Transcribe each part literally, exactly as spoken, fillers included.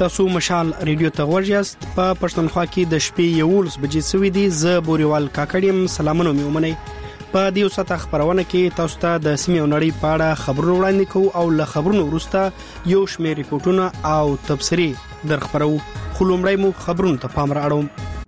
تاسو مشال ریډیو ته غوږ یاست. په پښتونخوا کې د شپې یولس بجې سوي دي. زه بوريوال کاکړیم. سلامونه مې ومنئ. په دې وسته خبرونه کې تاسو ته د سیمې او نړۍ په اړه خبرونه وړاندې کوو او له خبرونو وروسته یو شمېر ریپورتونه او تبصرې درخبرو. خو لومړی مو خبرونو ته پام راوړم.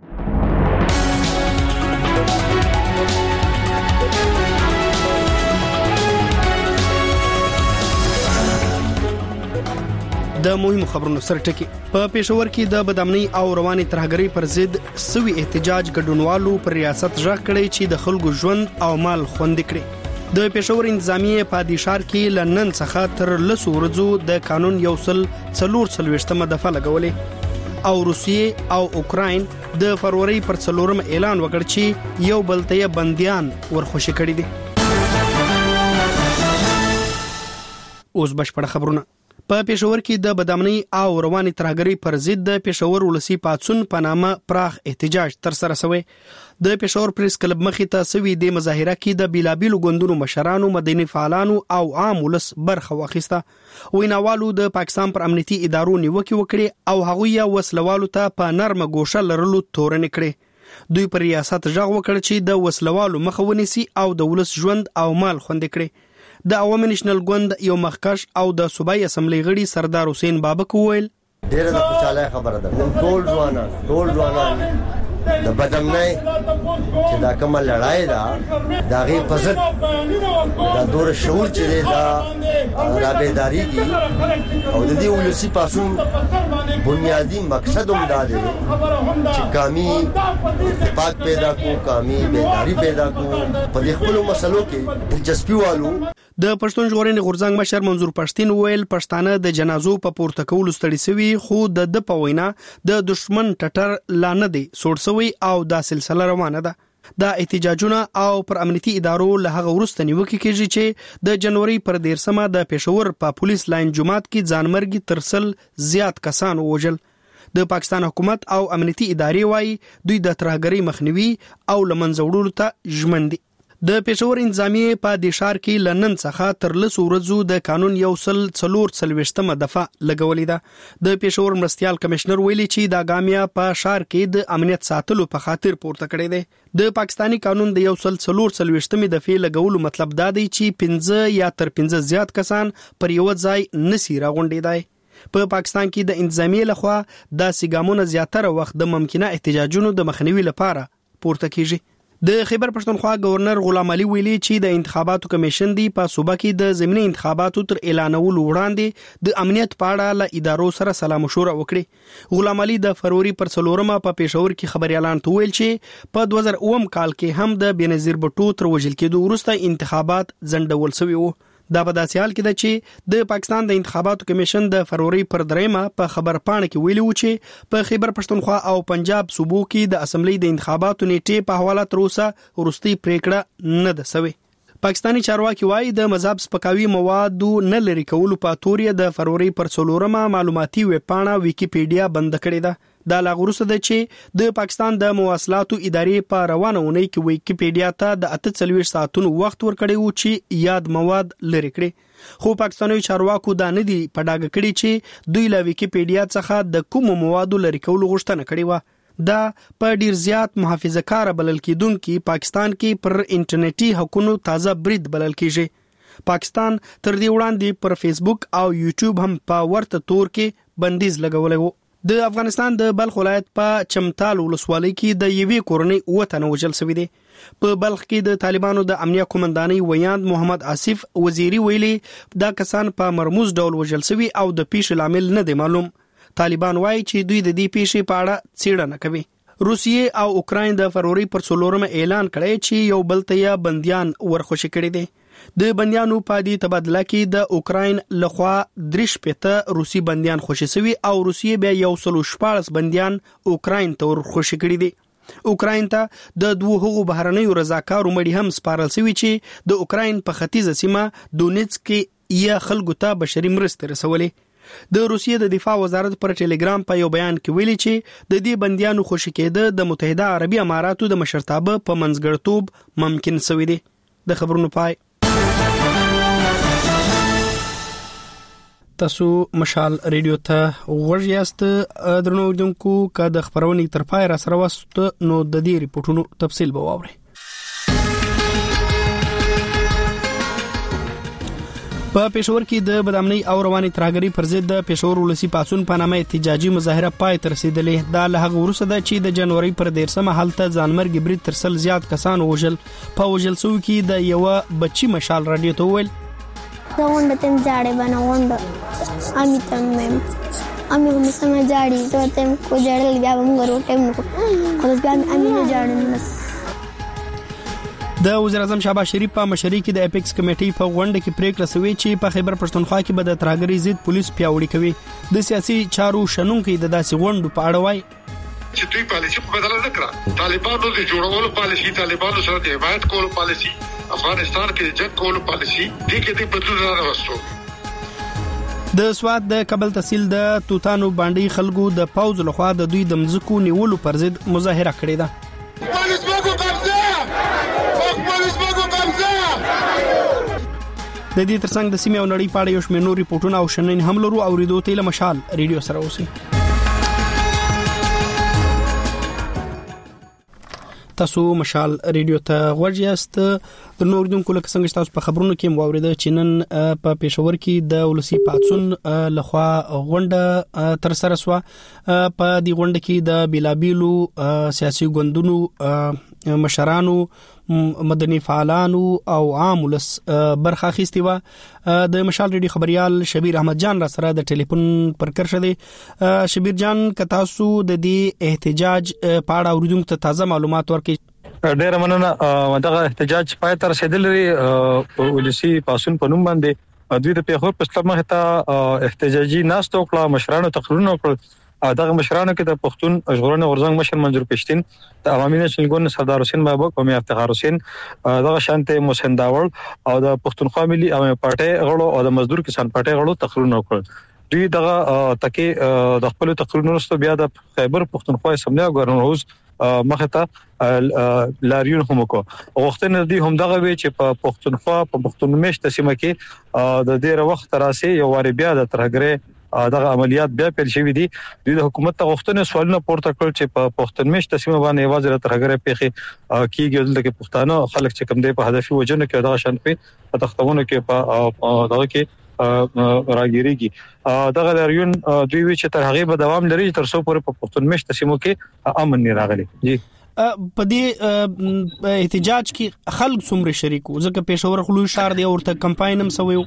د مهمو خبرونو سرټکی. په پېښور کې د بدامنۍ او رواني ترهګرۍ پر ضد سوي احتجاج ګډونوالو پر ریاست ژغ کړی چې د خلکو ژوند او مال خوندي کړي. د پېښور انتظامیه په دې ښار کې لنن څخه تر لسو ورځو د قانون یو سل څلور څلوېښتمه دفعه لګولې او روسیې او اوکراین د فروری پر څلورم اعلان وکړ چې یو بل ته بنديان ورخوشي کړي دي. اوس بشپړ خبرونه. په پېښور کې د بدامنۍ او رواني ترهګرۍ پر ضد د پېښور ولسی پاتسون په نامه پراخ احتجاج تر سره شوی. د پېښور پریس کلب مخې ته سوي د مظاهره کې د بیلابیلو ګوندونو مشرانو، مدني فعالانو او عام ولس برخه واخیسته. ویناوالو د پاکستان پر امنیتي ادارو نیوکه وکړي او هغوی وسلوالو ته په نرمه ګوشه لرلو تورن کړي. دوی پر ریاست ژغ وکړ چې د وسلوالو مخه ونیسي او د ولس ژوند او مال خوندي کړي. د عوامي نېشنل ګوند یو مخکش او د صوبایي اسمبلی غړي سردار حسین بابک وویل ډېر د خوشاله خبره ده. ټول ځوانان ټول ځوانان د بدامنۍ چې دا کومه لړۍ ده دا غي پزت دا دور شعور چې دا رابطداري دي او د دې ولسی پاسون بنیادی مقصد هم دا دی چې قومي اتفاق پیدا کو، قومي بیداری پیدا کو، په دې خپل مسلو کې دلچسپي والو. د پښتون ژغورنې غورځنګ مشر منظور پښتين وویل پښتانه د جنازو په پورته کولو ستړي شوي، خو د د په وینا د دشمن ټټر لانه دي سوړ شوی او دا سلسله روانه ده. دا احتجاجونه او پر امنیتي ادارو له هغه وروسته نیوکه کیږي چې د جنوري پر دیرشمه د پېښور په پولیس لاین جماعت کې ځانمرګي ترسل زیات کسان وژل. د پاکستان حکومت او امنیتي ادارې وايي دوی د ترهګرۍ مخنیوي او لمنځه وړلو ته ژمن دي. د پېښور انتظامیه په د ښار کې لنن څخه تر لسو ورځو د قانون یو سل څلور څلوېښتمه دفعه لګولې ده. د پېښور مرستيال کمشنر ویلي چې دا ګامیا په ښار کې د امنیت ساتلو په خاطر پورته کړی دی. د پاکستانی قانون د یو سل څلور څلوېښتمې دفعه لګولو مطلب دا دی چې پنځه یا تر پنځه زیات کسان پر یو ځای نسی راغونډېدای. په پاکستان کې د انتظامیه لخوا د سیګامونو زیاتره وخت د ممکنه احتجاجونو د مخنیوي لپاره پورته کیږي. د خیبر پښتونخوا گورنر غلام علي ویلي چې د انتخاباتو کمیشن دی په صوبه کې د ضمني انتخاباتو تر اعلانولو وړاندې د امنیت په اړه له ادارو سره سلا مشوره وکړي. غلام علي د فروری پر څلورمه په پېښور کې خبري اعلان ویل چې په دوه زره اووه کال کې هم د بنظیر بټو تر وژل کېدو وروسته انتخابات ځنډول شوي وو. دا په داسې حال کې ده چې د پاکستان د انتخاباتو کمیشن د فروری پر دریمه په خبر پاڼه کې ویلي و چې په خیبر پښتونخوا او پنجاب صوبو کې د اسمبلی د انتخاباتو نیټه په حواله تر اوسه وروستي پریکړه نه ده شوې. پاکستانی چارواکي وايي د مذهب سپکاوي موادو نه لري کولو په تورې د فروری پر څلورمه معلوماتي ویب پاڼه ویکیپیډیا بند کړې ده. دا لا غوسه ده چې د پاکستان د مواصلاتو ادارې په روانه ونی کې ویکیپیډیا ته د اته څلوېښت ساعتونو وخت ورکړی و چې یاد مواد لري کړي. خو پاکستاني چارواکو دا نه دي په ډاګه کړي چې دوی له ویکیپیډیا څخه د کوم موادو لري کولو غوښتنه کړې و. دا په ډیر زیات محافظه کار بلل کېدونکي پاکستان کې پر انټرنیټي حقوقو تازه برید بلل کېږي. پاکستان تر دې وړاندې پر فیسبوک او یوټیوب هم په ورته تور کې بندیز لګولې و. د افغانستان د بلخ ولایت په چمتال ولسوالۍ کې د یوې کورنۍ وطن وژل شوی دی. په بلخ کې د طالبانو د امنیه قومندانۍ ویاند محمد آصف وزیری ویلي دا کسان په مرموز ډول وژل شوی او د پیښې لامل نه دی معلوم. طالبان وایي چې دوی د دې پیښې په اړه څېړنه کوي. روسیې او اوکراین د فروری پر څلورمه اعلان کړی چې یو بل ته بنديان ورخوشي کړي دي. د بنديانو په دې تبادله کې د اوکراین لخوا درش پته روسي بنديان خوشي شوی او روسیې بیا یو سل شپږ بنديان اوکراین ته ورخوشي کړي دي. اوکراین ته د دوه هغو بهرنیو رضاکارو مړي هم سپارل شوی چې د اوکراین په ختیځه سیمه دونیتسک کې یا خلکو ته بشري مرسته رسولې. د روسیې د دفاع وزارت پر ټلګرام په یو بیان کې ویلي چې د دې بنديانو خوشي کېده د متحده عربي اماراتو د مشرتابه په منځګړتوب ممکن شوی دی. د خبرونو پای. تاسو مشال ریډیو ته ورجاست درنو اوریدونکو کا د خبرونې تر پای را سره وست نو د دې ریپورتونو تفصیل به واورئ. په پېښور کې د بدامنۍ او رواني ترهګرۍ پر ضد د پېښور ولسی پاڅون په نامه احتجاجي مظاهره پای ته رسیدلې. دا له هغه وروسته ده چې د جنوري پر دیرشمه هلته ځانمرګي برید تر سل زیات کسان وژل. په وژل سو کې د یو بچي مشال رادیو ته ویل دا غونډه تم جاړې باندې غونډه امي تم امي هم سم جاړې ته تم کو جاړل بیا موږ روټم نو خو بیا امي نه جاړل. د وزیر اعظم شهباز شریف په مشرۍ کې د اپیکس کمیټې په غونډه کې پریکړه شوې چې په خیبر پښتونخوا کې به د ترهګرۍ ضد پولیس پیاوړي کوي. د سیاسي چارو شنونکو د داسې غونډو په اړه وایي چې دوی پالیسي په بدله نه کړه. طالبانو د جوړولو پالیسي، طالبانو سره د حمایت کولو پالیسي، افغانستان کې جنگ کولو پالیسي دې کې د بدلون نه راوستو. د سواد د کابل تحصیل د توتانو باندې خلکو د پاوز لخوا د دوی د مزکو نیولو پر ضد مظاهره کړې ده. پولیس موږ قبضه د دې ترڅنګ د سیمې او نړۍ په اړه یو شمېر نور ریپورتونه او شننې هم لرو. اوریدو ته له مشال ریډیو سره اوسئ. تاسو مشال ریډیو ته ورجاست. د نور دونکو لکه څنګه تاسو په خبرونو کې موریده چې نن په پېښور کې د ولسی پاڅون لخوا غونډه تر سره شو. په دې غونډه کې د بیلابیلو سیاسي ګوندونو مشرانو، مدني فعالانو او عام ولس برخه اخیستې و. د مشال ریډیو خبريال شبیر احمد جان را سره د ټلیفون پر کرښه دی. شبیر جان، که تاسو د دې احتجاج په اړه اوریدونکو ته تازه معلومات ورکړئ. ډېر مننه. دغه احتجاج پای ته رسیدلی ولسی پاسون په نوم باندې دوی د پیښور په سلام مخ ته احتجاجي ناستو کړه، مشرانو تقریرونه وکړل. دغه مشرانو کې د پښتون ژغورنې غورځنګ مشر منظور پښتين، د عوامي نېشنل ګوند سردار حسین بابک او مې افتخار حسین، دغه شانته محسن داور او د پښتونخوا ملي عوامي پارټي غړو او د مزدور کسان پارټي غړو تقریرونه وکړل. دوی دغه تکي د خپل تقریرونو وروسته بیا د خیبر پښتونخوا اسمبلی ګورنر هاوس مخه ته لاریون هم کو. وختونه دي هم دغه وی چې په پښتونخوا په پښتونمېش تسمه کې د ډېر وخت راسي یو واری بیا د ترهګرۍ دغه عملیات بیا پیل شوې دي. دوی د حکومت ته غوښتنه سوالونه پورته کړل چې په پښتونمېش تسمه باندې یوازې ترهګرۍ پیخي کیږي دلته کې پښتانه خلک چې کوم دی په هدفي وجنه کې دغه شان په تختونه کې په دغه کې راګيريږي. دغه لاریون دوی وی چې تر هغه به دوام لري تر څو پورې په پښتونمېش تسمه کې امن نه راغلي. جی په دې احتجاج کې خلک څومره شریکو؟ ځکه پېښور خلوی شهر دی او ورته کمپاین هم سویو.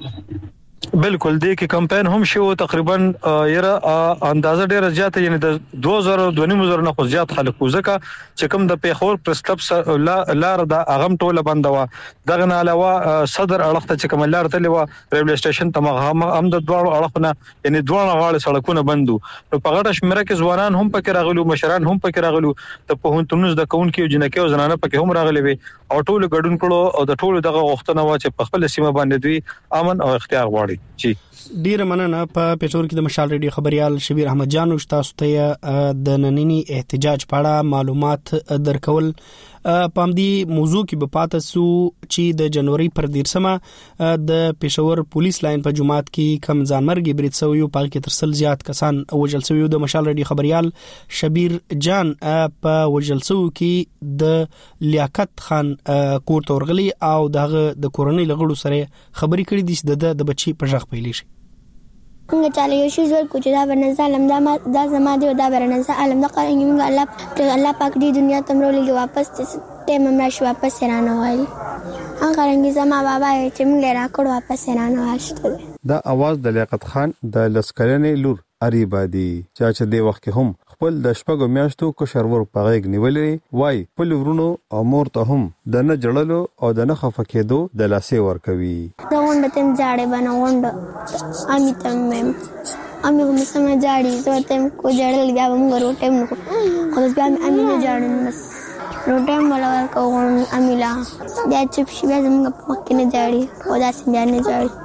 بالکل دی کې کمپاین هم شو. تقریبا یره اندازه ډیره زیاته، یعنی د دوه زره دوه نیم زره نه خو زیات خلک ځکه چې کوم د پیښور پریس کلب لار د اغم ټوله بندوا. دغه نه علاوه صدر اړخته چې کوم لار تللی و ریلوی سټیشن ته هم د دوه اړخونه یعنی دوه غاړه سړکونه بندو. په غټه شمیره کې ځوانان هم پکې راغلو، مشران هم پکې راغلو، ته په هونتونز د کونکو جنکه او زنانه پکې هم راغلي وي او ټول ګډون کړو او د ټول دغه غوښتنه و چې په خپل سیمه باندې دوی امن او اختیار غواړي. جی ډیر مننه. په پېښور کې د مشال ریډیو خبريال شبیر احمد جان تاسو ته د نننی احتجاج په اړه معلومات درکول. په دې موضوع کې په پاتې سو چې د جنوري پر دیرشمه د پېښور پولیس لاین په جماعت کې کم ځانمرګي برید سوی او په کې تر سل زیات کسان وژل سوی. د مشال ریډیو خبريال شبیر جان په وژل سو کې د لیاقت خان کور تورغلی او دغه د کورنۍ لغړو سره خبرې کړې دي چې د بچي په ژغ پیلې شي. څنګه چاله یو شی زول کو چې دا ورنځه علم دا ما دا زما دی دا ورنځه علم دا قرآن موږ الله الله پاک دې دنیا ته مرولې واپس ته مې راشي واپس رانه وایي. هغه رنګ زما بابا چې موږ را کړو واپس رانه واشته. دا आवाज د لیاقت خان د لسکرنې لور اریبادي چې د وخت هم خپل د شپږو میاشتو کوشرور په غیږ نیولې وای په ورونو او مور ته هم د نه جړلو او د نه خفقېدو د لاسې ور کوي. دا غونډه تم جاړې باندې غونډه امي تم امي هم سم جاړې زه تم کو جړل بیا موږ روټم نو خو بیا امي نه جاړل بس روټم ولا کو امي لا بیا چې شي بیا موږ په کې نه جاړې او دا سم بیا نه جاړې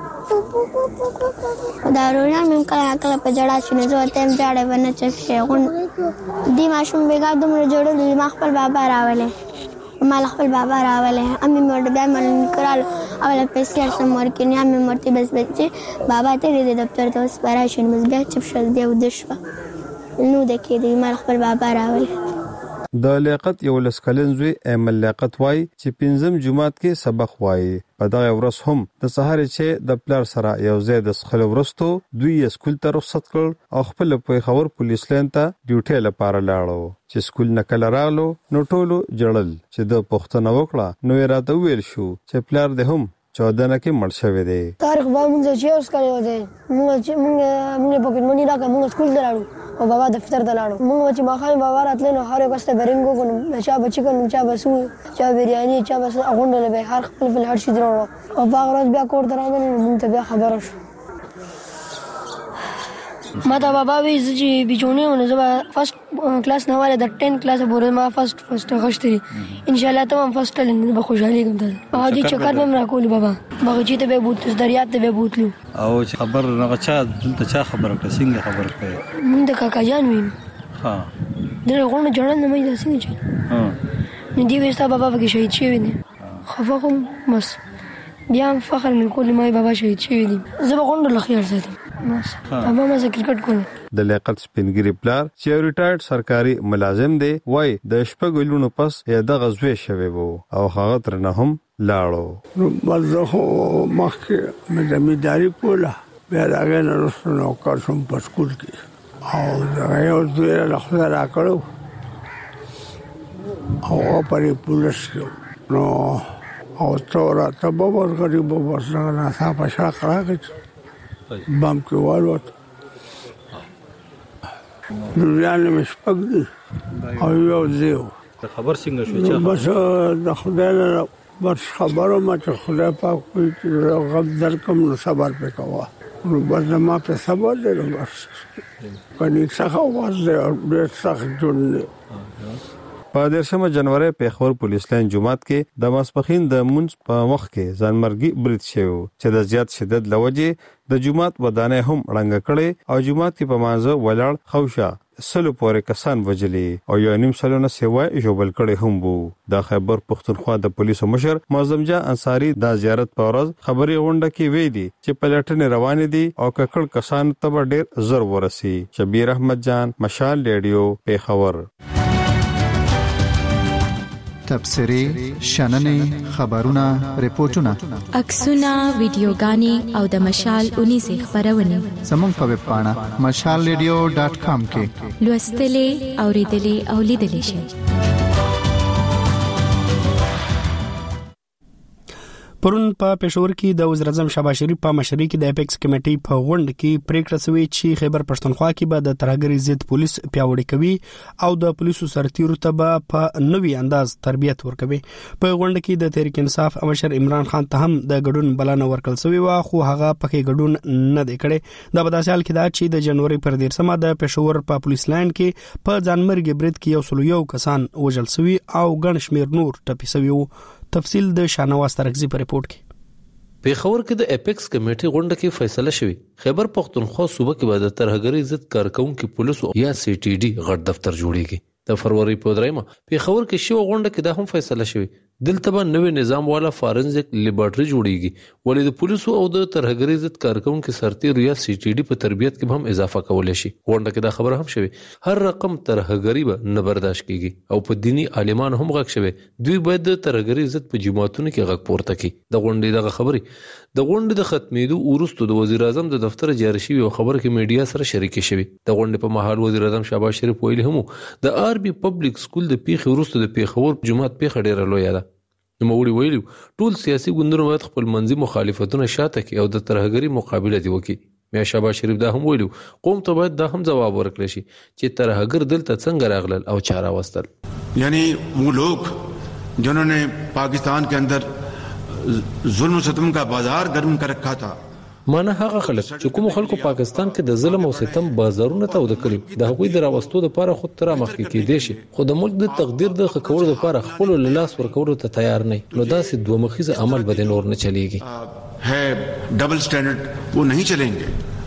دا رونا مې کله کله په جړا شنه زه تم جاړې ونه چې غون دی ماشوم بیګا دومره جوړل ما خپل بابا راولې مال خپل بابا راولې امي مور بیا مل کړل اوله پیسې سمور کې نه امي مرتي بس بچي بابا ته دې دفتر ته سپارښتنه مز بیا چپ شل بیا ودشوا نو د کې دې مال خپل بابا راولې د لیاقت یو لسکلن زوی ایمل لیاقت وای چې پنځم جمعات کې سبق وای په دغه ورځ هم د سهار چې د پلار سره یو ځای د سخل ورستو دوی سکول ته رخصت کړ او خپل په خبر پولیس لاین ته ډیوټي لپاره لاړو چې سکول نکل راغلو نو ټولو جړل چې د پښتنو وکړه نو راته ویل شو چې پلار دې هم چودہ نه کې مړ شوی دی تاریخ به مونږ چې اوس کړی دی مونږ چې مونږ مونږ پکې منی راکړه مونږ سکول ته لاړو او بابا دفتر ته لاړو مونږ چې ماخای بابا راتلو نو هر یو کس ته برنګو کوم چا بچی کوم چا بسو چا بریانی چا بس غونډه به هر خپل خپل هر شي درو او باغ ورځ بیا کور درامل مونږ ته بیا خبر شو ما دا بابا وی چې بيجونه ونه زما فرست کلاس نه واله د ټن کلاس پورې ما فرست فرست غشتي ان شاء الله تمام فرست لنه به خوشالي کوم ته او دې چکر به مرا کول بابا باغ چې ته به بوت دریاب ته به بوتلو او خبر نه چا دلته چا خبر کړه څنګه خبر کړه مونږ د کاکا جان وین ها دغه غوڼه جوړل نه مې داسې نه چل ها نو دی وستا بابا به شهید شوی دی خفقم مس بیا فخر مې کول ما بابا شهید شوی دی زه به غوڼه لخيار ساتم بابا ما کرکټ کول د لیاقت سپینګری پلار چې ریټایرډ سرکاري ملازم دی وای د شپږ ویلونو پس یا د غزوې شوی وو او هغه تر نه هم لاړو نو مرزه مخکې مې زمینداری کوله بیا هغه نه رسو نو کار شم په سکول کې او هغه یو ځای له خپل راکړو او پرې پولیس نو او تورا ته بابا غریب بابا څنګه نه صاحب شاک راغی بام کې والوت نو مش پګ او یو زیو خبر څنګه شو چې بس د خدای له بس خبرو ما چې خدای پاک کوي غم در کوم نو صبر وکوا نو بس ما په صبر دې بس کني څنګه واز دې څنګه جوړ په دیرشمه جنوري په خبر پولیس لاین جمعات کې د ماسپخین د مونږ په وخت کې ځانمرګي برید شو چې د زیات شدت لوجه د جمعات ودانه هم رنګ کړي او جمعات په مانزه ولاړ خوشا سلو پورې کسان وجلي او یو نیم سلونه سیوا جوبل کړي هم وو د خیبر پختونخوا د پولیسو مشر معظم جان انصاری د زیارت په ورځ خبري غونډه کې ویلي چې پلټنې روان دي او ککړ کسان ته ډېر زر ورسي شبیر احمد جان مشال ریډیو په خبر تبصرې شننې خبرونه ریپورتونه عکسونه ویډیوګانې او د مشال اونیزه خبرونه زموږ په ویب پاڼه مشال ریډیو ډاټ کام کې لوستلې اوریدلې او لیدلې شئ. پرون په پېښور کې د وزیر اعظم شهباز شریف په مشرۍ کې د اپیکس کمیټې په غونډه کې پریکړه شوې چې خیبر پښتونخوا کې به د ترهګرۍ ضد پولیس پیاوړي کوي او د پولیسو سرتیرو ته به په نوي انداز تربیت ورکوي. په غونډه کې د تحریک انصاف مشر عمران خان ته هم د ګډون بلنه ورکړل شوې و خو هغه پکې ګډون نه دی کړی. دا په داسې حال کې دا چې د جنوري پر دیرشمه د پېښور په پولیس لاین کې په ځانمرګي برید کې یو سل یو کسان وژل شوي او ګڼ شمېر نور ټپي شوي وو. تفصیل د شانواز ترغزی په ریپورت کې. پیښور کې د اپیکس کمیټې غونډه کې فیصله شوې خیبر پښتونخوا صوبه کې به د ترهګرۍ ضد کارکونکو پولیسو یا سی ټي ډي غړ دفتر جوړیږي. د فروری په دریمه پیښور کې شو غونډه کې دا هم فیصله شوې دلته به نوې نظام والا فارنزیک لیبارټري جوړیږي ولې د پولیسو او د ترهګرۍ ضد کارکونکو سرتیرو یا سی ټي ډي په تربیت کې هم اضافه کولای شي. غونډه کې دا خبره هم شوې هر رقم ترهګرۍ به نه برداشت کیږي او په دینی عالمان هم غږ شوې دوی باید د ترهګرۍ ضد په جماعتونو کې غږ پورته کړي. د غونډې دغه خبرې د غونډې د ختمېدو وروسته د وزیر اعظم د دفتر جاری شوی او خبر کې میډیا سره شریکې شوې. د غونډې په مهال وزیر اعظم شهباز شریف ویلي هم د آر بي پبلک سکول د پیښې وروسته د پیښور جماعت پیښه ډیره لویه ده. نو موږ ویلو ټول سیاسي ګوندونه باید خپل منځي مخالفتونه شاته کړي او د ترهګرۍ مقابله دی وکړي. میا شهباز شریف دا هم ویلو قوم ته باید دا هم جواب ورکړي شي چې ترهګر دلته څنګه راغلل او چاره واستل. یعنی وہ لوگ جنہوں نے پاکستان کے اندر ظلم و ستم کا بازار گرم کر رکھا تھا مانه هغه خلک چې کوم خلکو پاکستان کې د ظلم او ستم بازارونه تاو د کړی د هغوی د راوستو لپاره خود تر مخکې کېدې شي خو د ملک د تقدیر د خکور لپاره خپل لاس ورکول ته تیار نه نو داسې دوه مخیزه عمل به نور نه چلیږي. ہے ډبل سټانډرډ وہ نہیں چلیں گے.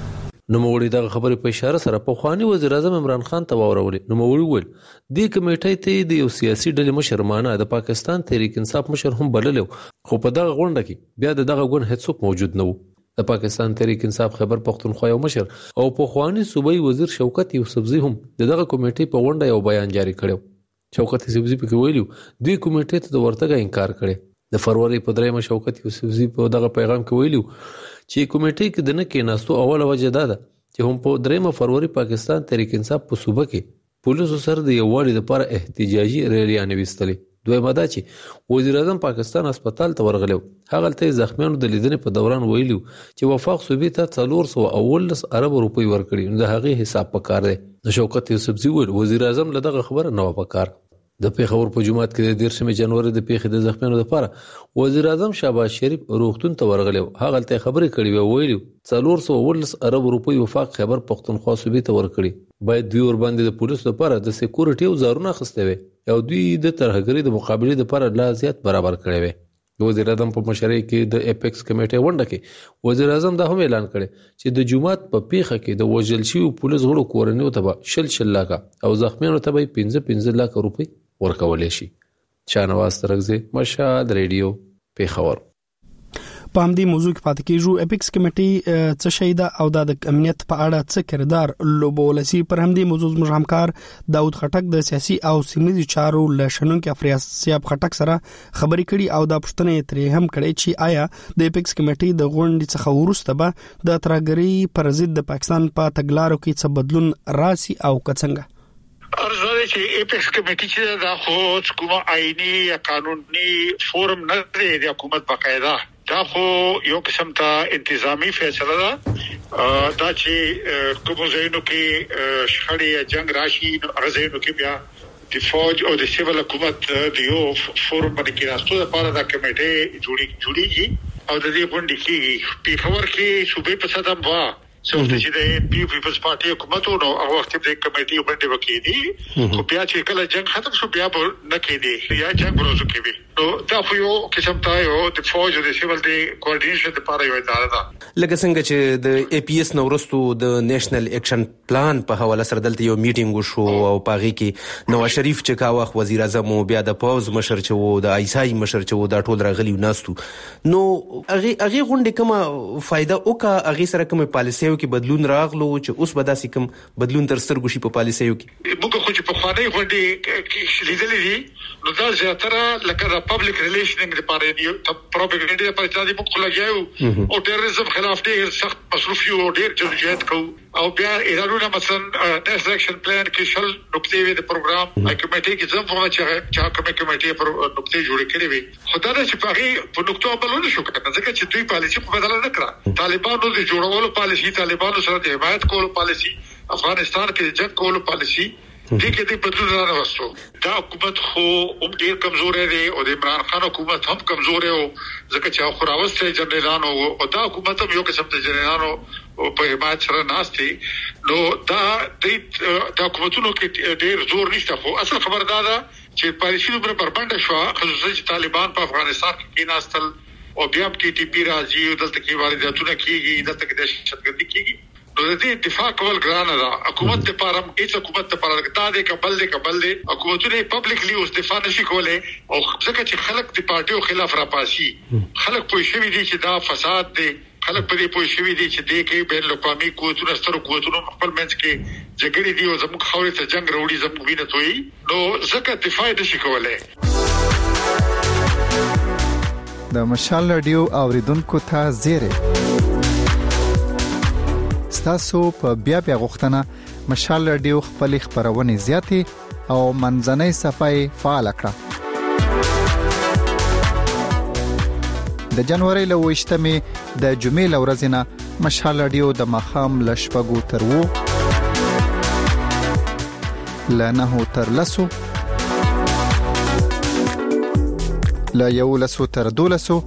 نو موړي دغه خبرې په اشاره سره په خواني وزیر اعظم عمران خان ته واورولې. نو موړي وویل دې کمیټې ته د یو سیاسي ډلې مشر مانه د پاکستان تحریک انصاف مشر هم بللو، خو په دغه غونډه کې بیا د دغه ګوند هیڅوک موجود نه وو. د پاکستان تحریک انصاف خیبر پختونخوا یو مشر او په خواني صوبایي وزیر شوکت یوسفزي هم دغه کمیټې په غونډه یو بیان جاری کړو. شوکت یوسفزي په ویلو دې کمیټې ته د ورتګ انکار کړي. د فروری په درېمه شوکت یوسفزي په دغه پیغام کې ویلو چې کمیټې کې د نه کېناستو اوله وجه دا ده چې هم په درېمه فروری پاکستان تحریک انصاف په صوبه کې پولیسو سره د یووالي لپاره احتجاجي ریلیانې ویستلې. دویمه دا چې وزیر اعظم پاکستان هسپتال ته ورغلو، هغه ته زخمیانو د لیدنې په دوران ویلو چې وفاق صوبې ته څلور سوه اوولس ارب روپۍ ورکړي، نو د هغې حساب پکار دی. د شوکت یوسفزي ویل وزیر اعظم له دغه خبره نه و پکار. د پیښور په جمعات کې د دیرشمې جنوري د پیښې د زخمیانو لپاره وزیر اعظم شهباز شریف روغتون ته ورغلی، هغه ته خبرې کړې و ویلو څلور سوه اوولس ارب روپۍ وفاق خیبر پختونخوا صوبې ته ورکړي. باید دوی ور باندې د پولیسو لپاره د سکیورټي وزارونه اخیستي وي او دوی د ترهګرۍ د مقابلې لپاره لا زیات برابر کړي وي. وزیر اعظم په مشرۍ کې د اپیکس کمیټې غونډه کې وزیر اعظم دا هم اعلان کړي چې د جمعات په پیښه کې د وژل شویو پولیس غړو کورنیو ته به شل شل لاکه او زخمیانو ته به پنځه پنځه لاکه روپۍ ورکولې شي. شاهنواز ترغزی، مشهد ریډیو، پیښور. په همدې موضوع کې پاتې کېږو. اپیکس کمیټې څه شی ده او د امنیت په اړه څه کردار لوبولسی؟ پر همدې موضوع زموږ همکار داود خټک د سیاسي او سیمه چارو له شنونکو افریاسیاب خټک سره خبرې کړي او دا پوښتنه ترې هم کړې چې آیا د اپیکس کمیټې د غونډې څخه وروسته به د ترهګرۍ پر ضد د پاکستان په تګلارو کې څه بدلون راسي او څنګه؟ ارزاده چې اپیکس کمیټې چې دا خو کومه آئینی یا قانوني فورم نه دی د حکومت باقاعده، دا خو یو قسم ته انتظامی فیصله ده. دا چې کوم ځایونو کې شخړې یا جنگ راشي نو هغه ځایونو کې بیا د فوج او د سیول حکومت د یو فورم باندې کې راستو لپاره دا کمیټې جوړي جوړیږي او د دې غونډې کې په خبر کې صوبې په ساده وا څه چې د پی پیپلز پارټي حکومت نو هغه وخت د کمیټې باندې وکړي خو بیا چې کله جنگ ختم شو بیا به نه کېدی یا جنگ ورځو کې وي. نو دا خو یو قسم ته یو د فوج او د سیول د کوارډینیشن لپاره یو اداره ده. لکه څنګه چې د ای پی ایس نو ورستو د نېشنل اکشن پلان په حواله سره دلته یو میټینګ وشو او پاغي کې نواز شریف چې کا وخت وزیر اعظم او بیا د پوز مشر چې وو د ایسای مشر چې وو دا ټول راغلی وناستو. نو هغه هغه غونډه کومه فائدہ وکا هغه سره کومه پالیسیو کې بدلون راغلو چې اوس به داسې کوم بدلون تر سترګو شي په پالیسیو کې؟ موږ خو چې په خواني غونډه کې لیدلې دي نو دا زیاتره لکه پبلک ریلیشنینګ لپاره دی ته پروپاګاندا لپاره چې موږ خلګیو او ټیرریزم خلاف ډېر سخت مصروف یو ډېر جديت کو او بیا ایرانونه مثلا نېشنل اکشن پلان کې شل نقطې وي د پروګرام کمیټې کې زم په چې چې کومه کمیټې پر نقطې جوړې کړې وي خو دا چې په په نقطو عملونه شو کړه ځکه چې دوی پالیسي په بدل نه کړه. طالبانو د جوړولو پالیسي، طالبانو سره د حمایت کولو پالیسي، افغانستان کې د جنگ کولو پالیسي دې کې د بدلون را وستو. دا حکومت خو هم ډیر کمزور دی او د عمران خان حکومت هم کمزور دی ځکه چې خو راوسته جنرالانو او دا حکومت هم یو قسم ته جنرالانو په حمایت سره ناشتي. نو دا د حکومتونو کې ډیر زور نشته. خو اصل خبر دا ده چې پالیسي پر بربنده شو خصوصا چې طالبان په افغانستان کې ناستل او بیا ټي ټي پی راځي دلته کې وارداتونه کیږي دلته کې دهشتګردي کیږي. نو د دې اتفاق کول ګرانه ده. حکومت لپاره هیڅ حکومت لپاره دا دی قبل دی قبل دی حکومتونه پبلکلی اوس دفاع نشي کولای او ځکه چې خلک د پارټیو خلاف راپاسي، خلک پوه شوي دي چې دا فساد دی، خلک په دې پوه شوي دي چې دې کې بین الاقوامي قوتونو ستر قوتونو خپل منځ کې جګړې دي او زموږ خاورې ته جنگ راوړي زموږ وینه توي نو ځکه دفاع نشي کولای. د مشال رادیو اوریدونکو ته زیره ستاسو په بیا بیا غوښتنه مشال رادیو خپل خبرونه زیاتې او منځنۍ صفای فعال کړه. د جنوري له وشتمې د جمعې لورځ نه مشال رادیو د مخام لشپګو تر وو لنه تر لسو لا یو لسو تر دولسو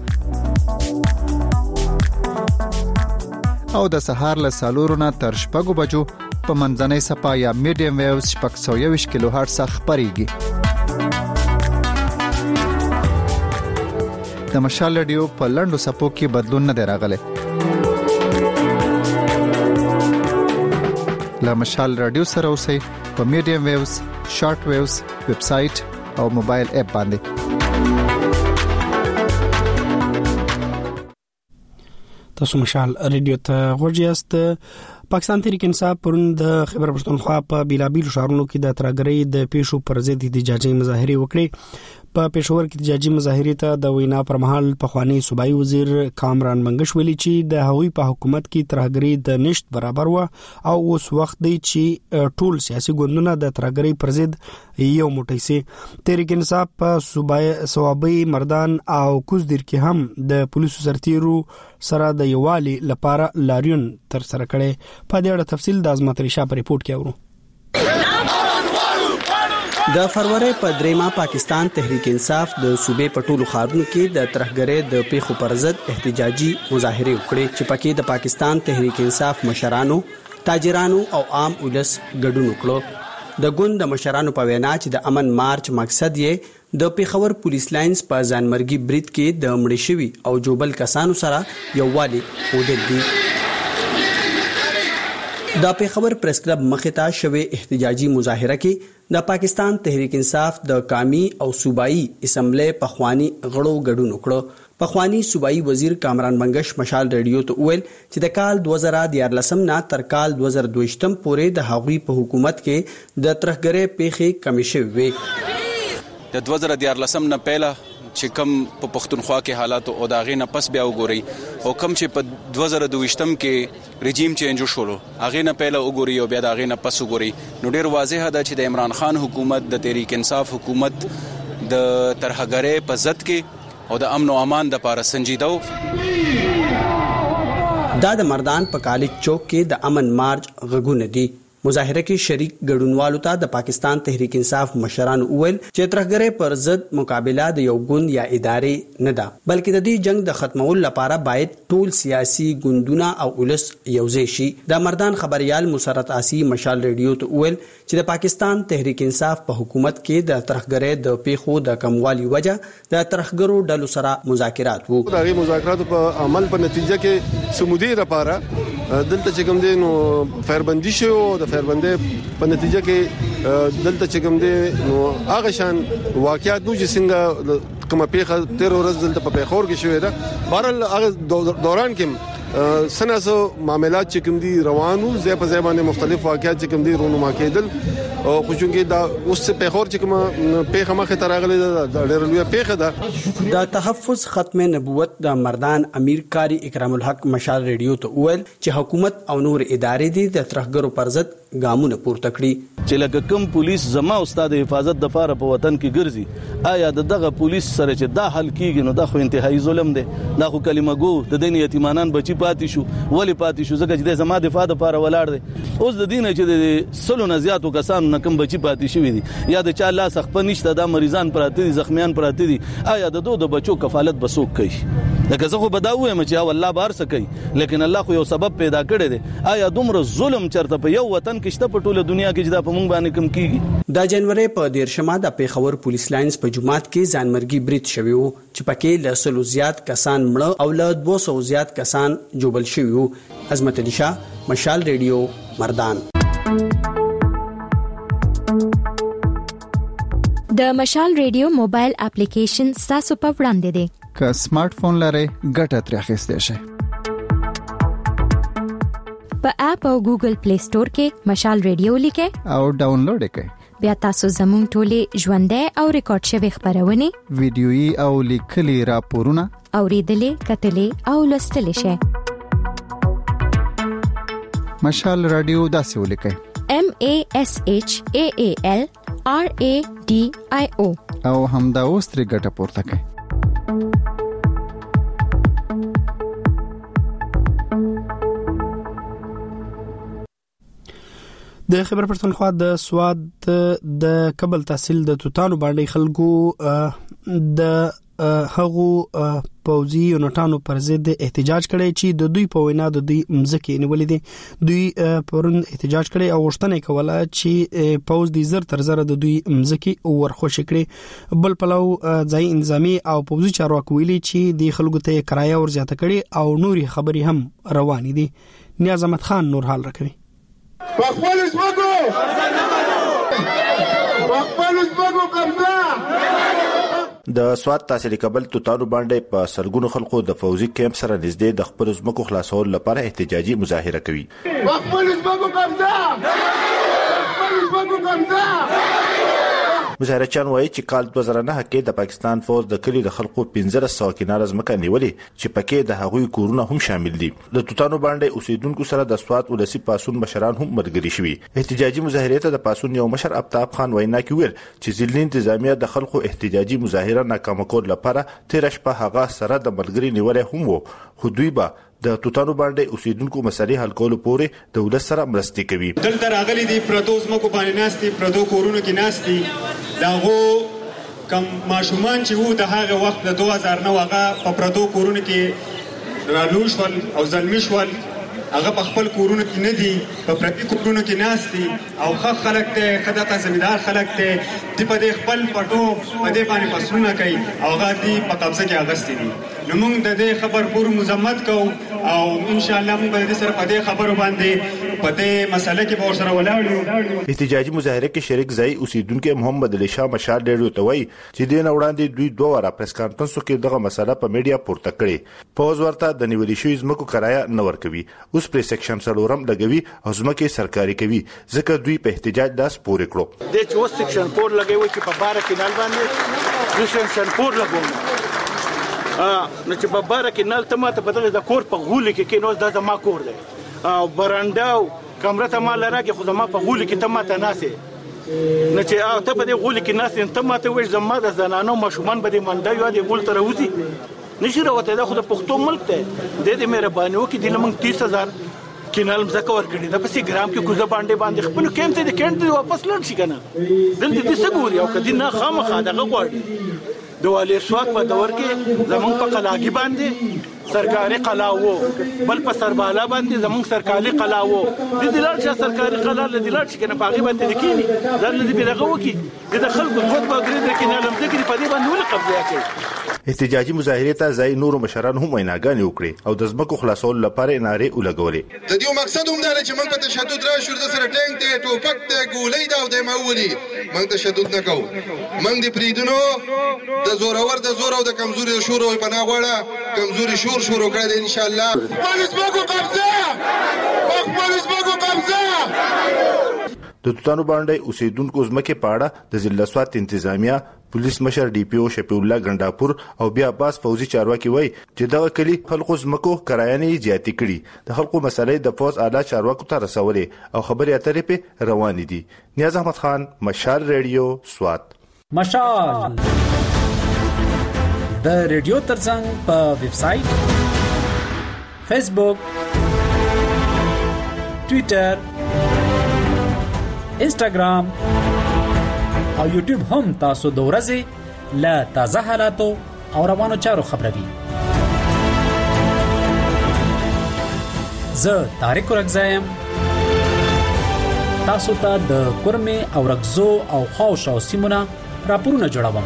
او د سهار له سالورونه تر شپږو بجو په منځنۍ صفا یا میډیم ویوز شپږ سوه یوویشت کیلو هرټز خپرېږي. د مشال رادیو په لنډو صفو کې بدلون نه دی راغلی. لا مشال رادیو سره اوسئ په میډیم ویوز، شارټ ویوز، ویب سټ او موبایل اپ باندې. تاسو مشال ریډیو ته غوږیاست. پاکستان تحریک انصاف پرون د خیبر پښتونخوا په بیلابیل شهرونو کې د ترګرۍ د پیښو پر ضد احتجاجي مظاهره وکړي. په پېښور کې احتجاجي مظاهره ته د وینا پر مهال پخوانی صوبایي وزیر کامران منګش ویلي چې د هغوی په حکومت کې ترګرۍ د نشټ برابر و او اوس وخت دی چې ټول سیاسي ګوندونه د ترګرۍ پر ضد یو موټی سي. تحریک انصاف په صوبایي صوابي مردان او کوزدیر کې هم د پولیسو سرتیرو سره د یوالي لپاره لاریون تر سره کړي. په دې اړه تفصیل د عظمت ریشا په ریپورت کې اورو. د فروری په دریمه پاکستان تحریک انصاف د صوبې په ټولو ښارونو کې د ترهګرۍ د پیښو پر ضد احتجاجي مظاهره وکړي چې پکې د پاکستان تحریک انصاف مشرانو، تاجرانو او عام ولس ګډون وکړو. د ګوند د مشرانو په وینا چې د امن مارچ مقصد یې د پیښور پولیس لاینز په ځانمرګي برید کې د مړي شوي او جوبل کسانو سره یووالي ودل دي. د پیښور پریس کلب مخې ته شوې احتجاجي مظاهره کې د پاکستان تحریک انصاف د قومي او صوبایي اسمبلی پخوانی غړو ګډون وکړو. پخوانی صوبایي وزیر کامران منګش مشال ریډیو ته ویل چې د کال دوه زره دیارلسم نه تر کال دوه زره دویشتم پورې د هغوی په حکومت کې د ترهګرۍ پیښې کمې شوې وې. د دوه زره دیارلسم نه پهله چې کم په پښتونخوا کې حالات او داغې نه پس بیا وګوري او کم چې په دوه زره دویشتم کې رژیم چینج وشولو هغې نه پهله وګوري او بیا داغې نه پس وګوري نو ډېر واضحه ده چې د عمران خان حکومت د تحریک انصاف حکومت د ترهګرۍ په ضد کې او د امن او امان د لپاره سنجیده و. دا د مردان په کالج چوک کې د امن مارچ غږونه دي. مظاهره کې شریک ګډونوالو ته د پاکستان تحریک انصاف مشرانو وویل چې ترهګرۍ پر ضد مقابله د یو ګوند یا ادارې نه ده بلکې د دې جنگ د ختمولو لپاره باید ټول سیاسي ګوندونه او ولس یوځای شي. د مردان خبريال مسرت آسی مشال ریډیو ته وویل چې د پاکستان تحریک انصاف په حکومت کې د ترهګرۍ د پیښو د کموالي وجه د ترهګرو ډلو سره مذاکرات وو. دغه مذاکرات په عمل په نتیجه کې سمودي لپاره دلته چې کوم دي نو فایربندي شو د فایربندي په نتیجه کې دلته چې کوم دي نو هغه شان واقعیت نو چې څنګه کومه پیښه تیر ورځ دلته په پیښور کې شوې ده بهرحال هغه دوران کې سناسو معاملات چې کوم دي روانو ځای په ځای باندې مختلف واقعیت چې کوم دي رونما کېدل او خو چونګې دا اوس په پیښور چې کومه پیښه مخه تر راغله د ډېر لوی پیښه ده. د تحفظ ختم نبوت د مردان امیر کاری اکرام الحق مشال ریډیو ته ویل چې حکومت او نور ادارې دي د ترهګرو پر ضد ګامونه پورته کړي. چې لکه کوم پولیس زما استاد حفاظت د لپاره په وطن کې ګرځي آیا دغه پولیس سره چې دا حل کیږي نو دا خو انتهایی ظلم دی. دا خو کلمه ګو د دین یتیمانان بچی پاتې شو ولی پاتې شو ځکه چې د زما دفاع لپاره ولاړ دی. اوس د دین چې د سلو نه زیاتو کسانو نه کوم بچی پاتې شوی دي یا د چا لاس خپل نشته دا مریضان پراته دي زخمیان پراته دي آیا د دوه د بچو کفالت بسوک کوي. لکه زه خو بداوم چې او الله بار سکی لیکن الله خو یو سبب پیدا کړی دی. آیا دومره ظلم چرته په یو وطن کې شته په ټوله دنیا کې چې دا په مونږ باندې کم کیږي. د جنوري په دیرشمه د پیښور پولیس لاینز په جماعت کې ځانمرګي برید شوی وو چې پکې له سلو زیات کسان مړه او له دوه سوه زیات کسان جوبل شوی وو. عظمت علي شاه مشال ریډیو مردان. د مشال ریډیو موبایل اپلیکیشن تاسو په وړاندې دی. که سمارټ فون لرئ ګټه ترې اخیستئ شئ. په اپ او ګوګل پلی سٹور کې مشال ریډیو لیکئ او ډاونلوډ کړئ. بیا تاسو زموږ ټولې ژوندۍ او ریکارډ شوی خبرونه ویډیويي او لیکلي راپورونه اوریدلې کتلې او لوستلې شئ. مشال رادیو داسې ولیکئ M A S H A A L R A D I O او همدا اوس ترې ګټه پورته کړئ. د خیبر پښتونخوا د سواد د کابل تحصیل د توتانو باندې خلکو د هغو پوځي یونټانو پر ضد احتجاج کړي چې د دوی په وینا د دوی مزکه نیولې دي. دوی پرون احتجاج کړي او غوښتنه کوله چې پوځ د زر تر زر د دوی مزکه ورخوش کړي. بل پلو ځای انظامی او پوځي چارواکي ویلي چې د خلکو ته کرایه ورزیاته کړي او نوري خبري هم روانې دي. نیاز احمد خان نور حال راکوي. خپل اسمکو خپل اسمکو قبضه. د سواد تحصیلي کابل توتانو باندې په سرګونو خلکو د فوزي کیمپ سره نږدې د خپل ځمکو خلاصول لپاره احتجاجي مظاهره کوي. خپل ځمکو قبضه خپل ځمکو قبضه. مظاهرچیان وایي چې کال دوه زره نه کې د پاکستان فوج د کلی د خلکو پنځه سوه کناره ځمکه نیولې چې پکې د هغوی کورونه هم شامل دي. د توتانو باندې اوسیدونکو سره د سواد ولسی پاسون مشران هم مرګري شوي. احتجاجي مظاهره ته د پاسون یو مشر آفتاب خان وینا کې ویل چې ځینې انتظامیه د خلکو احتجاجي مظاهره ناکام کول لپاره تیر شپه هغه سره د ملګری نیولې هم وو، خو دوی به د توتانو باندې اوسیدونکو مسلې حل کولو پورې دولت سره مرستې کوي. دلته راغلي دي پردو ځمکو باندې ناستي، پردو کورونو کې ناستي، دغه کم ماشومان چې وو د هغه وخت د دوه هزار نه هغه په پردو کورونو کې رالو شول او زلمی شول، هغه په خپل کورونو کې نه دي، په پردي کورونو کې ناستي او ښه خلک ته خدای زمیندار خلک ته دی په دې خپل پټو په دې باندې فصلونه کوي او هغه دی په قبضه کې اغستې دي. نو موږ د دې خبر پور مزمت کوو او ان شاء الله موږ به سره په دې خبرو باندې په دې مسله کې به ورسره ولاړ یو. احتجاجي مظاهره کې شریک ځای اوسیدونکو محمد علي شاه مشال ډېر ته وایي چې دین وړاندې دوی دوه واره پریس کانفرنس کې دغه مسله په میډیا پورته کړې. پوز ورته د نیولې شوی ځمکو کرایه نه ورکوي، اوس پر سیکشن سلورم لګوي او ځمکې سرکاري کوي، ځکه دوی په احتجاج داس پورې کړو. د چې سیکشن فور لګوي چې په بار کې نال باندې سیکشن فور لګوم نو چې په بار کې نال ته ماته په دغه د کور په غولي کې کې نو د ما کور دی او برانډاو کمره ته ما لراګه خو زما په غولي کې ته ماته ناسې نو چې او ته په دې غولي کې ناسې ته ماته وې زما د زنانو مشومان به دې منډه یو دې غول تر وځي نشي راوته دا خو د پښتو ملک ته د دې مهرباني وکړي د لمن تیس هزار کینال مزکه ورکړي د پسې ګرام کې کوزه باندې باندې خپل کېم ته د کېنټ واپس لړ شي کنه دلته دې سګوري او کدي نه خامخا دغه غواړي د والي سواک په دور کې زمونږ په قلاګي باندې سرکاري قلاوو بل په سربالا باندې زمونږ سرکاري قلاوو د دلار چې سرکاري قلا د دلار چې کنه باغي باندې لیکيني ځل دې بلغه وکي د خلکو خود په ګرې د کینال مزکه په دې باندې ولې قبضه کوي. احتجاجي مظاهره ته ځای نور مشران هم ویناګانې وکړي او د ځمکو خلاصول لپاره نارې ولګولې. د دې مقصد هم دا چې موږ په تشدد راشو د سره ټینګ ته ټوپک ته ګولې دا د مولي موږ تشدد نه کوو. موږ د پریدونو د زورور د زور او د کمزوري شور او پناه غواړه کمزوري شور شروع کړي ان شاء الله. خپل ځمکو قبضه خپل ځمکو قبضه. د توتانو باندې اوسیدونکو ځمکې پاړه د ضلع سوات انتظامیه پولیس مشر ډي پی او شفیع الله ګنداپور او بیا عباس فوزي چارواکي وای چې دغه کلی خلکو ځمکو کرایانې زیاتې کړي، د خلکو مسلې د فوز اعلی چارواکو ته رسولې او خبرې اترې په روان دي. نیاز احمد خان، مشال ریډیو، سوات. مشال د ریډیو ترڅنګ په ویب سټ، فیسبوک، ټوئیټر، انسټاګرام او یوټیوب هم تاسو د ورځې له تازه حالاتو او روانو چارو خبروي. زه طارق رګزایم تاسو ته د کورمه او رګزو او خاوش او سیمونه راپورونه جوړوم.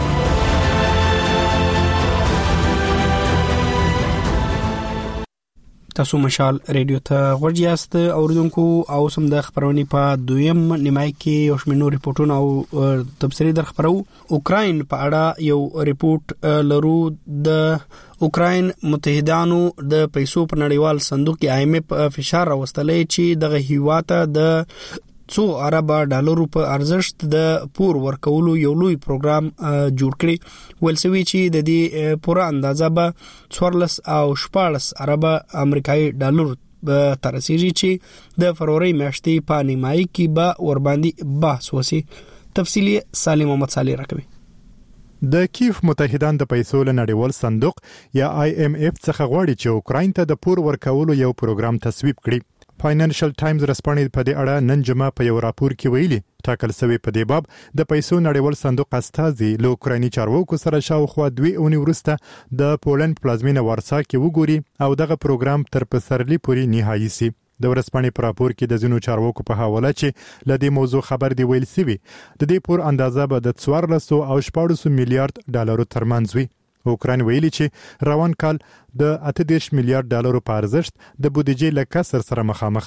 تاسو مشال ریډیو ته ورجیاست اوردونکو او سم د خبرونې په دویم نیمای کې یو شمېر ریپورتونه او تفصیلي در خبرو. اوکراین په اړه یو ریپورت لرو. د اوکراین متحدانو د پیسو په نړیوال صندوق کې آی ایم اف فشار راوستلې چې دغه هیواته د څو ارب ډالرو په ارزښت د پور ورکولو یو لوی پروګرام جوړ کړي. ولسوي چې د دې پوره اندازه به څوارلس او شپاړس ارب امریکایي ډالر به ترسيږي چې د فروری میاشتې په نیمایي کې به ور باندې بحث وسی. تفصیلی سالم محمد صالح راکوي. د کیف متحدان د پیسو له نړیوال صندوق یا آی ایم اف څخه غواړي چې اوکراین ته د پور ورکولو یو پروګرام تصویب کړي. فاینانشل ټایمز رسپانې په دې اړه نن جمعه په یو راپور کې ویلي ټاکل شوی په دې باب د پیسو نړیوال صندوق استازي له اوکرایني چارواکو سره شاوخوا دوی اونۍ وروسته د پولند پلازمینه وارسا کې وګوري او دغه پروګرام تر پسرلي پورې نهایي سي. د ورسپانې په راپور کې د ځینو چارواکو په حواله چې ل دې موضوع خبر دی ویل سوي د دې پور اندازه به د څوارلس او شپاړس میلیارډ ډالرو ترمنځ وي. اوکراین ویلي چې روان کال د اته دېرش میلیارډ ډالرو په ارزښت د بودیجې له کسر سره مخامخ دی.